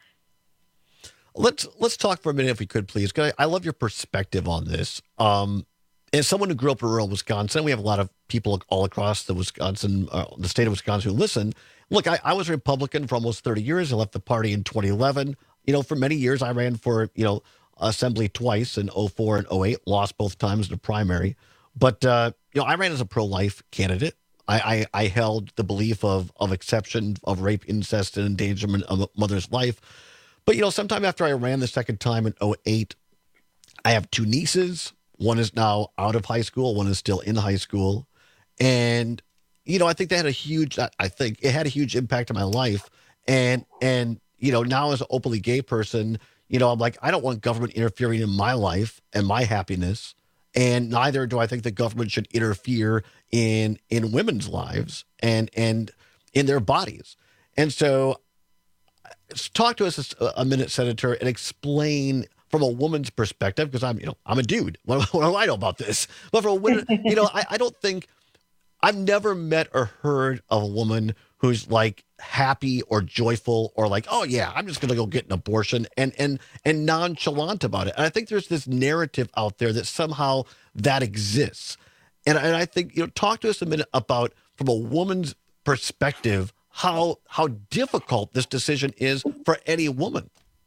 Let's let's talk for a minute, if we could, please. I, I love your perspective on this. Um, as someone who grew up in rural Wisconsin, we have a lot of people all across the Wisconsin, uh, the state of Wisconsin, who listen. Look, I, I was a Republican for almost thirty years. I left the party in twenty eleven. You know, for many years, I ran for you know assembly twice in oh four and oh eight. Lost both times in the primary, but uh, you know, I ran as a pro-life candidate. I, I, I held the belief of of exception of rape, incest, and endangerment of a mother's life. But, you know, sometime after I ran the second time in oh eight, I have two nieces. One is now out of high school. One is still in high school. And, you know, I think that had a huge, I think it had a huge impact on my life. And, and, you know, now as an openly gay person, you know, I'm like, I don't want government interfering in my life and my happiness. And neither do I think the government should interfere in, in women's lives and, and in their bodies. And so, talk to us a minute, Senator, and explain from a woman's perspective, because I'm, you know, I'm a dude. What, what do I know about this? But from a woman, you know, I, I don't think I've never met or heard of a woman who's like happy or joyful or like, oh yeah, I'm just going to go get an abortion and and and nonchalant about it. And I think there's this narrative out there that somehow that exists. And and I think, you know, talk to us a minute about from a woman's perspective how how difficult this decision is for any woman.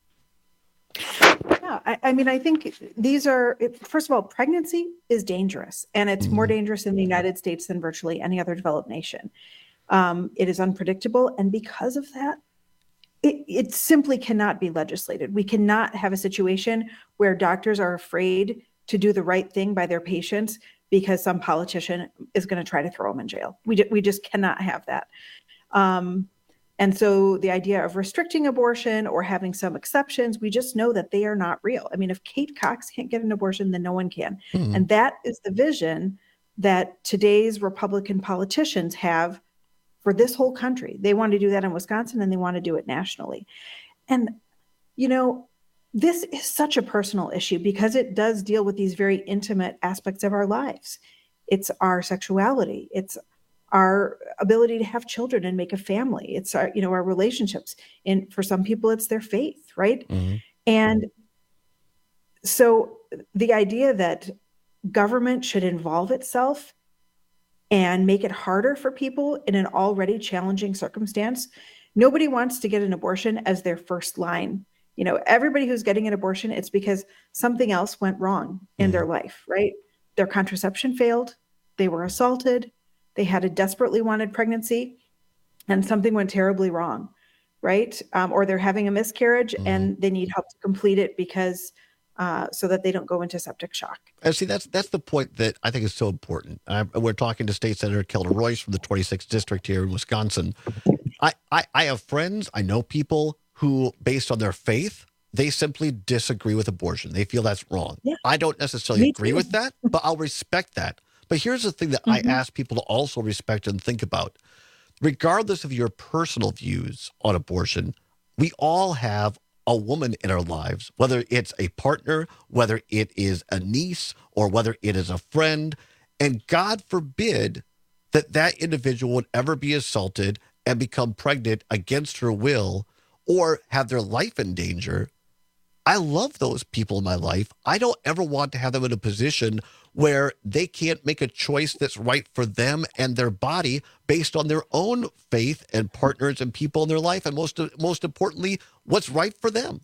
Yeah, I, I mean, I think these are, first of all, pregnancy is dangerous, and it's more dangerous in the United States than virtually any other developed nation. Um, it is unpredictable, and because of that, it, it simply cannot be legislated. We cannot have a situation where doctors are afraid to do the right thing by their patients because some politician is going to try to throw them in jail. We, we just cannot have that. Um, and so the idea of restricting abortion or having some exceptions, we just know that they are not real. I mean, if Kate Cox can't get an abortion, then no one can. Mm-hmm. And that is the vision that today's Republican politicians have for this whole country. They want to do that in Wisconsin, and they want to do it nationally. And, you know, this is such a personal issue because it does deal with these very intimate aspects of our lives. It's our sexuality. It's our ability to have children and make a family. It's our, you know, our relationships. And for some people, it's their faith, right? Mm-hmm. And so the idea that government should involve itself and make it harder for people in an already challenging circumstance. Nobody wants to get an abortion as their first line. You know, everybody who's getting an abortion, it's because something else went wrong in mm-hmm. their life, right? Their contraception failed. They were assaulted. they had a desperately wanted pregnancy and something went terribly wrong, right? Um, or they're having a miscarriage mm-hmm. and they need help to complete it because uh, so that they don't go into septic shock. And see, that's that's the point that I think is so important. I, we're talking to State Senator Kelda Royce from the twenty-sixth District here in Wisconsin. I, I, I have friends, I know people who, based on their faith, they simply disagree with abortion. They feel that's wrong. Yeah. I don't necessarily Me agree too. with that, but I'll respect that. But here's the thing that mm-hmm. I ask people to also respect and think about. Regardless of your personal views on abortion, we all have a woman in our lives, whether it's a partner, whether it is a niece, or whether it is a friend. And God forbid that that individual would ever be assaulted and become pregnant against her will or have their life in danger. I love those people in my life. I don't ever want to have them in a position where they can't make a choice that's right for them and their body based on their own faith and partners and people in their life. And most, most importantly, what's right for them.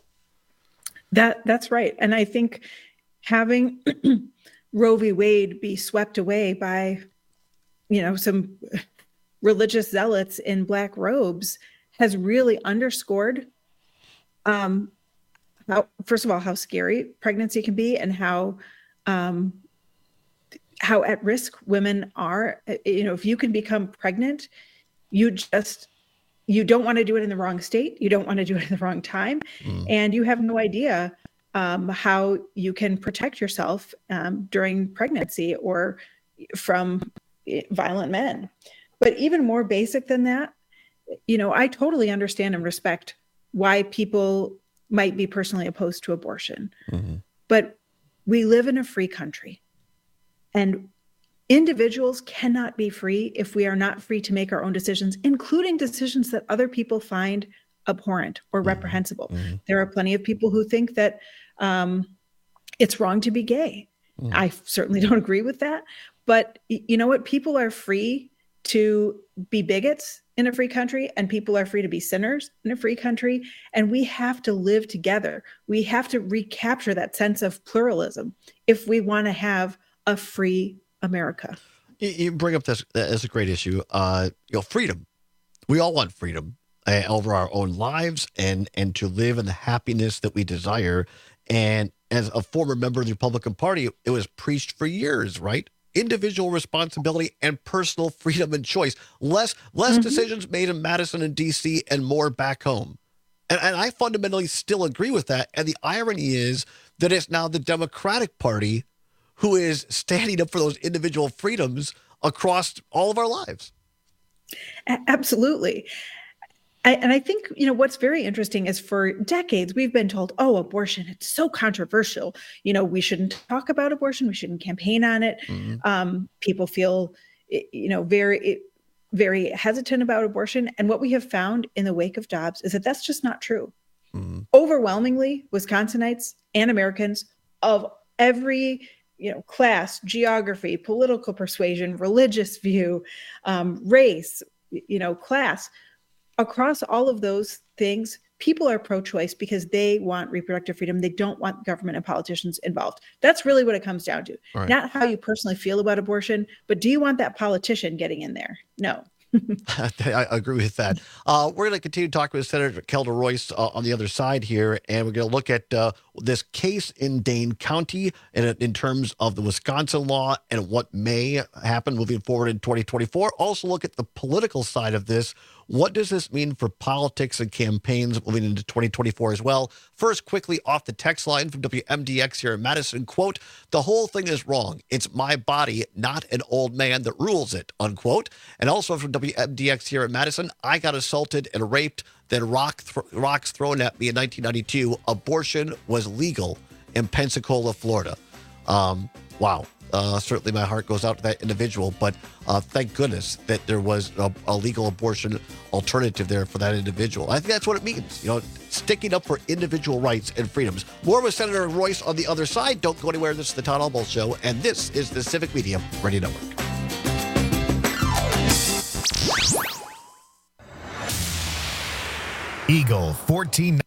That that's right. And I think having Roe v. Wade be swept away by, you know, some religious zealots in black robes has really underscored, um, how, first of all, how scary pregnancy can be and how um, how at risk women are. You know, if you can become pregnant, you just, you don't want to do it in the wrong state. You don't want to do it in the wrong time. Mm. And you have no idea um, how you can protect yourself um, during pregnancy or from violent men. But even more basic than that, you know, I totally understand and respect why people might be personally opposed to abortion. Mm-hmm. But we live in a free country, and individuals cannot be free if we are not free to make our own decisions, including decisions that other people find abhorrent or mm-hmm. reprehensible. Mm-hmm. There are plenty of people who think that um, it's wrong to be gay. Mm-hmm. I certainly don't agree with that. But you know what? People are free to be bigots in a free country, and people are free to be sinners in a free country. And we have to live together. We have to recapture that sense of pluralism if we want to have a free America. You bring up this as a great issue. Uh, you know, freedom. We all want freedom uh, over our own lives and and to live in the happiness that we desire. And as a former member of the Republican Party, it was preached for years, right? Individual responsibility and personal freedom and choice. Less less mm-hmm. decisions made in Madison and D C and more back home. And, and I fundamentally still agree with that. And the irony is that it's now the Democratic Party who is standing up for those individual freedoms across all of our lives. Absolutely. I, and I think, you know, what's very interesting is for decades, we've been told, oh, abortion, it's so controversial. You know, we shouldn't talk about abortion. We shouldn't campaign on it. Mm-hmm. Um, people feel, you know, very, very hesitant about abortion. And what we have found in the wake of Dobbs is that that's just not true. Mm-hmm. Overwhelmingly, Wisconsinites and Americans of every, you know, class, geography, political persuasion, religious view, um, race, you know, class, across all of those things, people are pro-choice because they want reproductive freedom. They don't want government and politicians involved. That's really what it comes down to. Right. Not how you personally feel about abortion, but do you want that politician getting in there? No. I agree with that. Uh, we're going to continue talking with Senator Kelda Royce uh, on the other side here, and we're going to look at uh, this case in Dane County in, in terms of the Wisconsin law and what may happen moving forward in twenty twenty-four. Also look at the political side of this. What does this mean for politics and campaigns moving into twenty twenty-four as well? First, quickly off the text line from W M D X here in Madison, quote, "The whole thing is wrong. It's my body, not an old man that rules it," unquote. And also from W M D X here in Madison, "I got assaulted and raped, then rock th- rocks thrown at me in nineteen ninety-two. Abortion was legal in Pensacola, Florida." Um, wow. Uh, certainly my heart goes out to that individual, but uh, thank goodness that there was a, a legal abortion alternative there for that individual. I think that's what it means, you know, sticking up for individual rights and freedoms. More with Senator Royce on the other side. Don't go anywhere. This is the Todd Albaugh Show, and this is the Civic Media Radio Network. Eagle fourteen.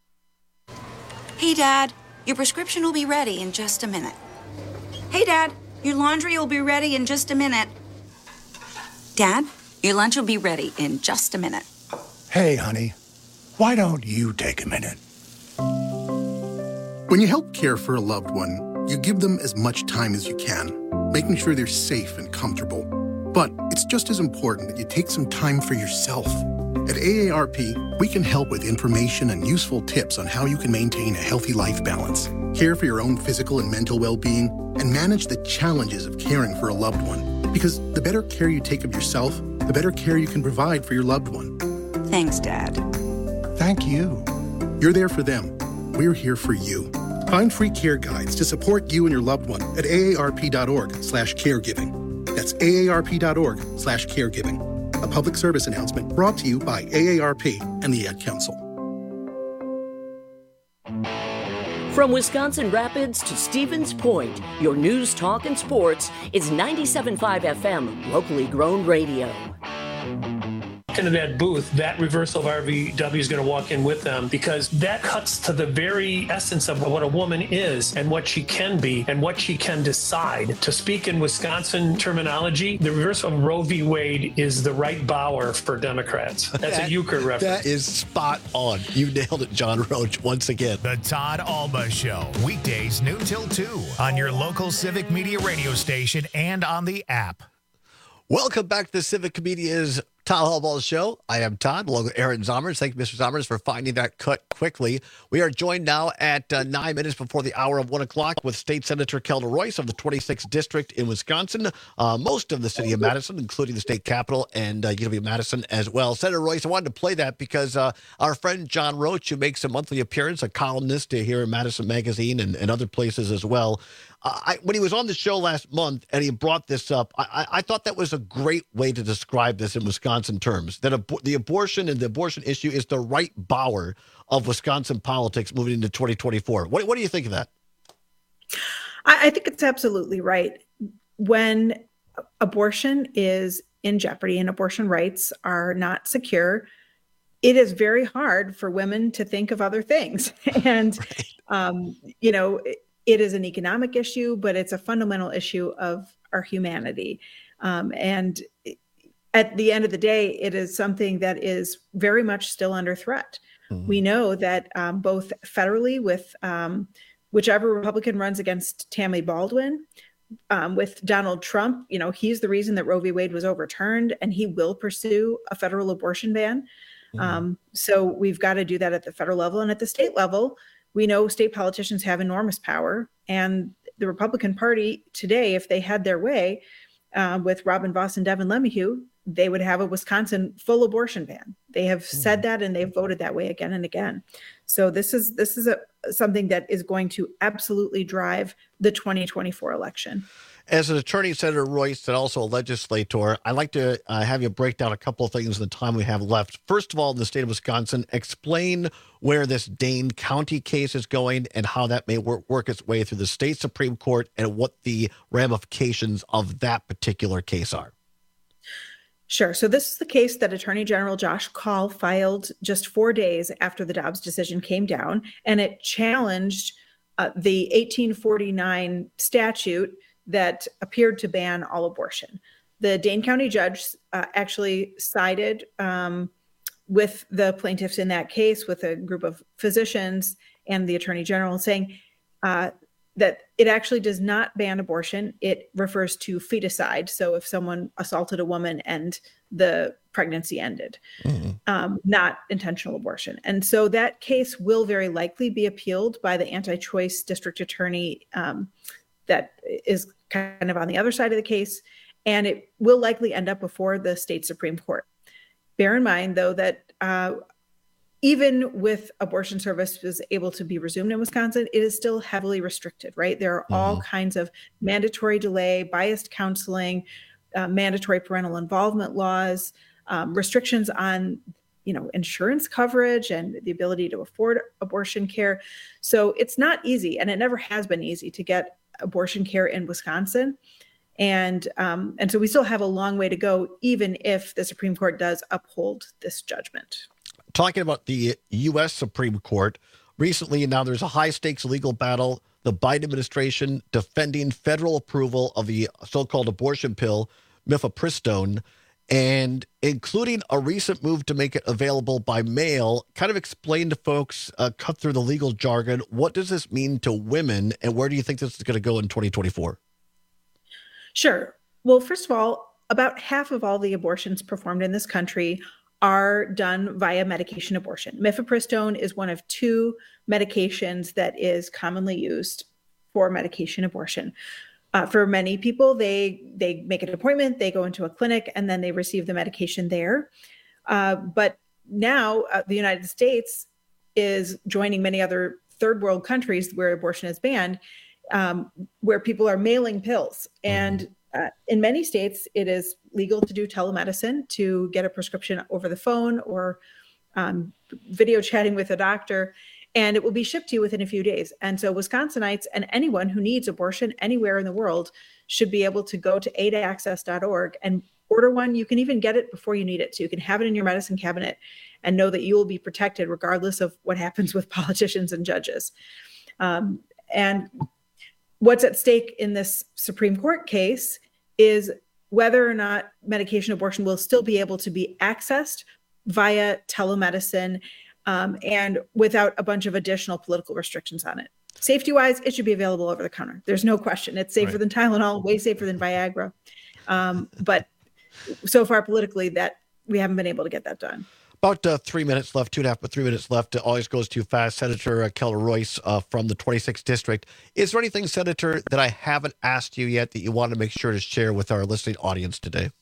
Hey, Dad, your prescription will be ready in just a minute. Hey, Dad, Your laundry will be ready in just a minute. Dad, your lunch will be ready in just a minute. Hey, honey, why don't you take a minute? When you help care for a loved one, you give them as much time as you can, making sure they're safe and comfortable. But it's just as important that you take some time for yourself. At A A R P, we can help with information and useful tips on how you can maintain a healthy life balance, care for your own physical and mental well-being, and manage the challenges of caring for a loved one. Because the better care you take of yourself, the better care you can provide for your loved one. Thanks, Dad. Thank you. You're there for them. We're here for you. Find free care guides to support you and your loved one at aarp.org slash caregiving. That's aarp.org slash caregiving. A public service announcement brought to you by A A R P and the Ad Council. From Wisconsin Rapids to Stevens Point, your news, talk, and sports is ninety-seven point five F M, locally grown radio. Into that booth, that reversal of R V W is going to walk in with them, because that cuts to the very essence of what a woman is and what she can be and what she can decide. To speak in Wisconsin terminology, the reversal of Roe v. Wade is the right Bauer for Democrats. That's that, a euchre reference. That is spot on. You nailed it, John Roach, once again. The Todd Alba Show, weekdays noon till two on your local Civic Media radio station and on the app. Welcome back to the Civic Media's Todd Alba Show. I am Todd, along with Aaron Zommers. Thank you, Mister Zommers, for finding that cut quickly. We are joined now at uh, nine minutes before the hour of one o'clock with State Senator Kelda Royce of the twenty-sixth District in Wisconsin, uh, most of the city of Madison, including the state capitol and uh, U W Madison as well. Senator Royce, I wanted to play that because uh, our friend John Roach, who makes a monthly appearance, a columnist here in Madison Magazine and, and other places as well, Uh, I, when he was on the show last month and he brought this up, I, I thought that was a great way to describe this in Wisconsin terms, that ab- the abortion and the abortion issue is the right Bauer of Wisconsin politics moving into twenty twenty-four. What, what do you think of that? I, I think it's absolutely right. When abortion is in jeopardy and abortion rights are not secure, it is very hard for women to think of other things. And, right. um, you know, it, It is an economic issue, but it's a fundamental issue of our humanity. Um, and at the end of the day, it is something that is very much still under threat. Mm-hmm. We know that um, both federally with um, whichever Republican runs against Tammy Baldwin, um, with Donald Trump, you know, he's the reason that Roe v. Wade was overturned, and he will pursue a federal abortion ban. Mm-hmm. Um, so we've got to do that at the federal level, and at the state level. We know state politicians have enormous power, and the Republican Party today, if they had their way uh, with Robin Vos and Devin LeMahieu, they would have a Wisconsin full abortion ban. They have mm-hmm. said that, and they've voted that way again and again. So this is this is a, something that is going to absolutely drive the twenty twenty-four election. As an attorney, Senator Royce, and also a legislator, I'd like to uh, have you break down a couple of things in the time we have left. First of all, in the state of Wisconsin, explain where this Dane County case is going and how that may work, work its way through the state Supreme Court and what the ramifications of that particular case are. Sure. So this is the case that Attorney General Josh Kaul filed just four days after the Dobbs decision came down, and it challenged uh, the eighteen forty-nine statute that appeared to ban all abortion. The Dane County judge uh, actually sided um, with the plaintiffs in that case, with a group of physicians and the Attorney General, saying uh, that it actually does not ban abortion. It refers to feticide. So if someone assaulted a woman and the pregnancy ended, mm-hmm. um, not intentional abortion. And so that case will very likely be appealed by the anti-choice district attorney um, that is kind of on the other side of the case, and it will likely end up before the state Supreme Court. Bear in mind, though, that uh, even with abortion services able to be resumed in Wisconsin, it is still heavily restricted, right? There are mm-hmm. all kinds of mandatory delay, biased counseling, uh, mandatory parental involvement laws, um, restrictions on, you know, insurance coverage and the ability to afford abortion care. So it's not easy, and it never has been easy to get abortion care in Wisconsin. And um, and so we still have a long way to go, even if the Supreme Court does uphold this judgment. Talking about the U S Supreme Court, recently, now there's a high-stakes legal battle. The Biden administration defending federal approval of the so-called abortion pill, mifepristone, and including a recent move to make it available by mail. Kind of explain to folks, uh, cut through the legal jargon, what does this mean to women, and where do you think this is going to go in twenty twenty-four? Sure. Well, first of all, about half of all the abortions performed in this country are done via medication abortion. Mifepristone is one of two medications that is commonly used for medication abortion. Uh, for many people, they they make an appointment, they go into a clinic, and then they receive the medication there. Uh, but now uh, the United States is joining many other third world countries where abortion is banned, um, where people are mailing pills. And uh, in many states, it is legal to do telemedicine, to get a prescription over the phone or um, video chatting with a doctor, and it will be shipped to you within a few days. And so Wisconsinites and anyone who needs abortion anywhere in the world should be able to go to aid access dot org and order one. You can even get it before you need it. So you can have it in your medicine cabinet and know that you will be protected regardless of what happens with politicians and judges. Um, and what's at stake in this Supreme Court case is whether or not medication abortion will still be able to be accessed via telemedicine um, and without a bunch of additional political restrictions on it. Safety-wise, it should be available over the counter. There's no question. It's safer right. than Tylenol, way safer than Viagra. Um, but so far politically, that we haven't been able to get that done. About uh, three minutes left, two and a half, but three minutes left. It always goes too fast. Senator uh, Keller Royce uh, from the twenty-sixth District. Is there anything, Senator, that I haven't asked you yet that you want to make sure to share with our listening audience today?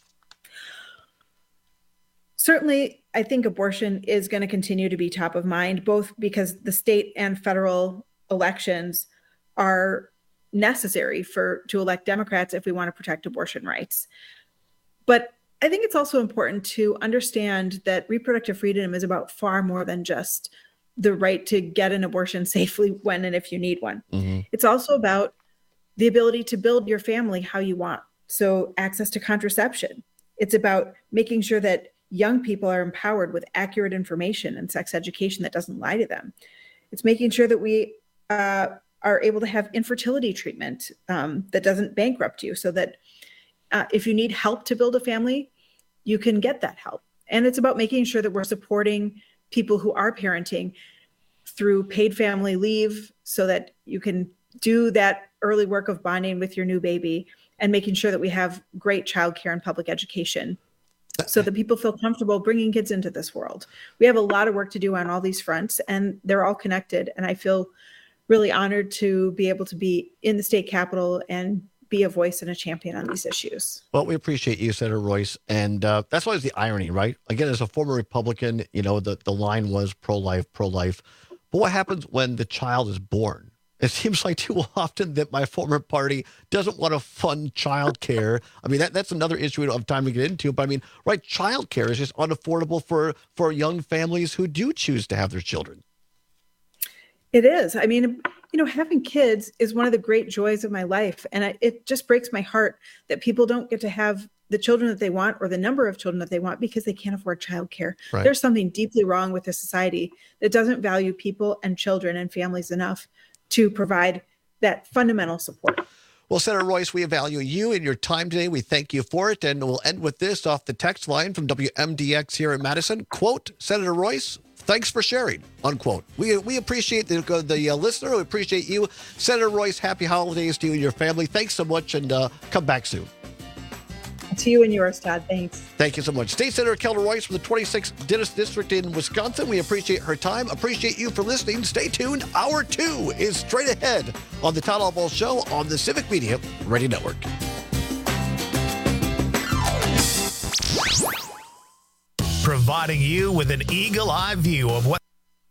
Certainly, I think abortion is going to continue to be top of mind, both because the state and federal elections are necessary for to elect Democrats if we want to protect abortion rights. But I think it's also important to understand that reproductive freedom is about far more than just the right to get an abortion safely when and if you need one. Mm-hmm. It's also about the ability to build your family how you want. So access to contraception. It's about making sure that young people are empowered with accurate information and sex education that doesn't lie to them. It's making sure that we uh, are able to have infertility treatment um, that doesn't bankrupt you, so that Uh, if you need help to build a family, you can get that help. And it's about making sure that we're supporting people who are parenting through paid family leave so that you can do that early work of bonding with your new baby, and making sure that we have great childcare and public education so that people feel comfortable bringing kids into this world. We have a lot of work to do on all these fronts, and they're all connected. And I feel really honored to be able to be in the state capitol and be a voice and a champion on these issues. Well, we appreciate you, Senator Royce. And uh, that's always the irony, right? Again, as a former Republican, you know, the, the line was pro-life, pro-life. But what happens when the child is born? It seems like too often that my former party doesn't want to fund childcare. I mean, that, that's another issue we don't have time to get into. But I mean, right, childcare is just unaffordable for, for young families who do choose to have their children. It is. I mean, you know, having kids is one of the great joys of my life. And I, it just breaks my heart that people don't get to have the children that they want or the number of children that they want because they can't afford childcare. Right. There's something deeply wrong with a society that doesn't value people and children and families enough to provide that fundamental support. Well, Senator Royce, we value you and your time today. We thank you for it. And we'll end with this off the text line from W M D X here in Madison. Quote, Senator Royce, thanks for sharing, unquote. We we appreciate the, the uh, listener. We appreciate you. Senator Royce, happy holidays to you and your family. Thanks so much, and uh, come back soon. To you and yours, Todd. Thanks. Thank you so much. State Senator Keller Royce from the twenty-sixth District in Wisconsin. We appreciate her time. Appreciate you for listening. Stay tuned. Hour two is straight ahead on the Todd Albaugh Show on the Civic Media Radio Network. Providing you with an eagle-eye view of what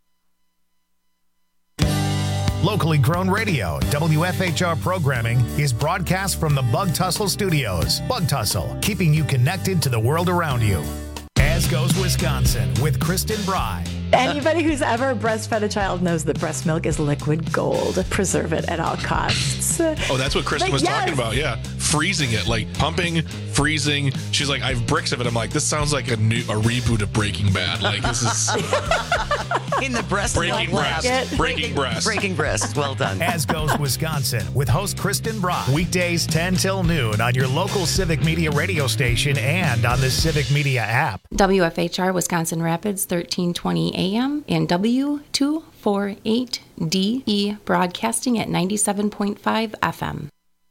locally grown radio. W F H R programming is broadcast from the Bug Tussle Studios. Bug Tussle, keeping you connected to the world around you. As Goes Wisconsin with Kristen Bry. Anybody who's ever breastfed a child knows that breast milk is liquid gold. Preserve it at all costs. Oh, that's what Kristen but was yes. talking about, yeah. freezing it, like pumping, freezing. She's like, I have bricks of it. I'm like, this sounds like a new a reboot of Breaking Bad. Like this is in the breast. Breaking breast. Breaking, breaking breast. Breaking breast. Well done. As Goes Wisconsin with host Kristen Brock. Weekdays ten till noon on your local Civic Media radio station and on the Civic Media app. W F H R Wisconsin Rapids, thirteen twenty A M and W two forty-eight D E broadcasting at ninety-seven point five F M.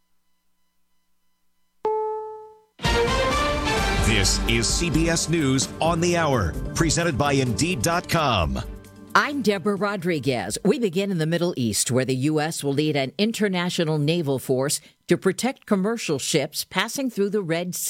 This is C B S News on the Hour, presented by Indeed dot com. I'm Deborah Rodriguez. We begin in the Middle East, where the U S will lead an international naval force to protect commercial ships passing through the Red Sea.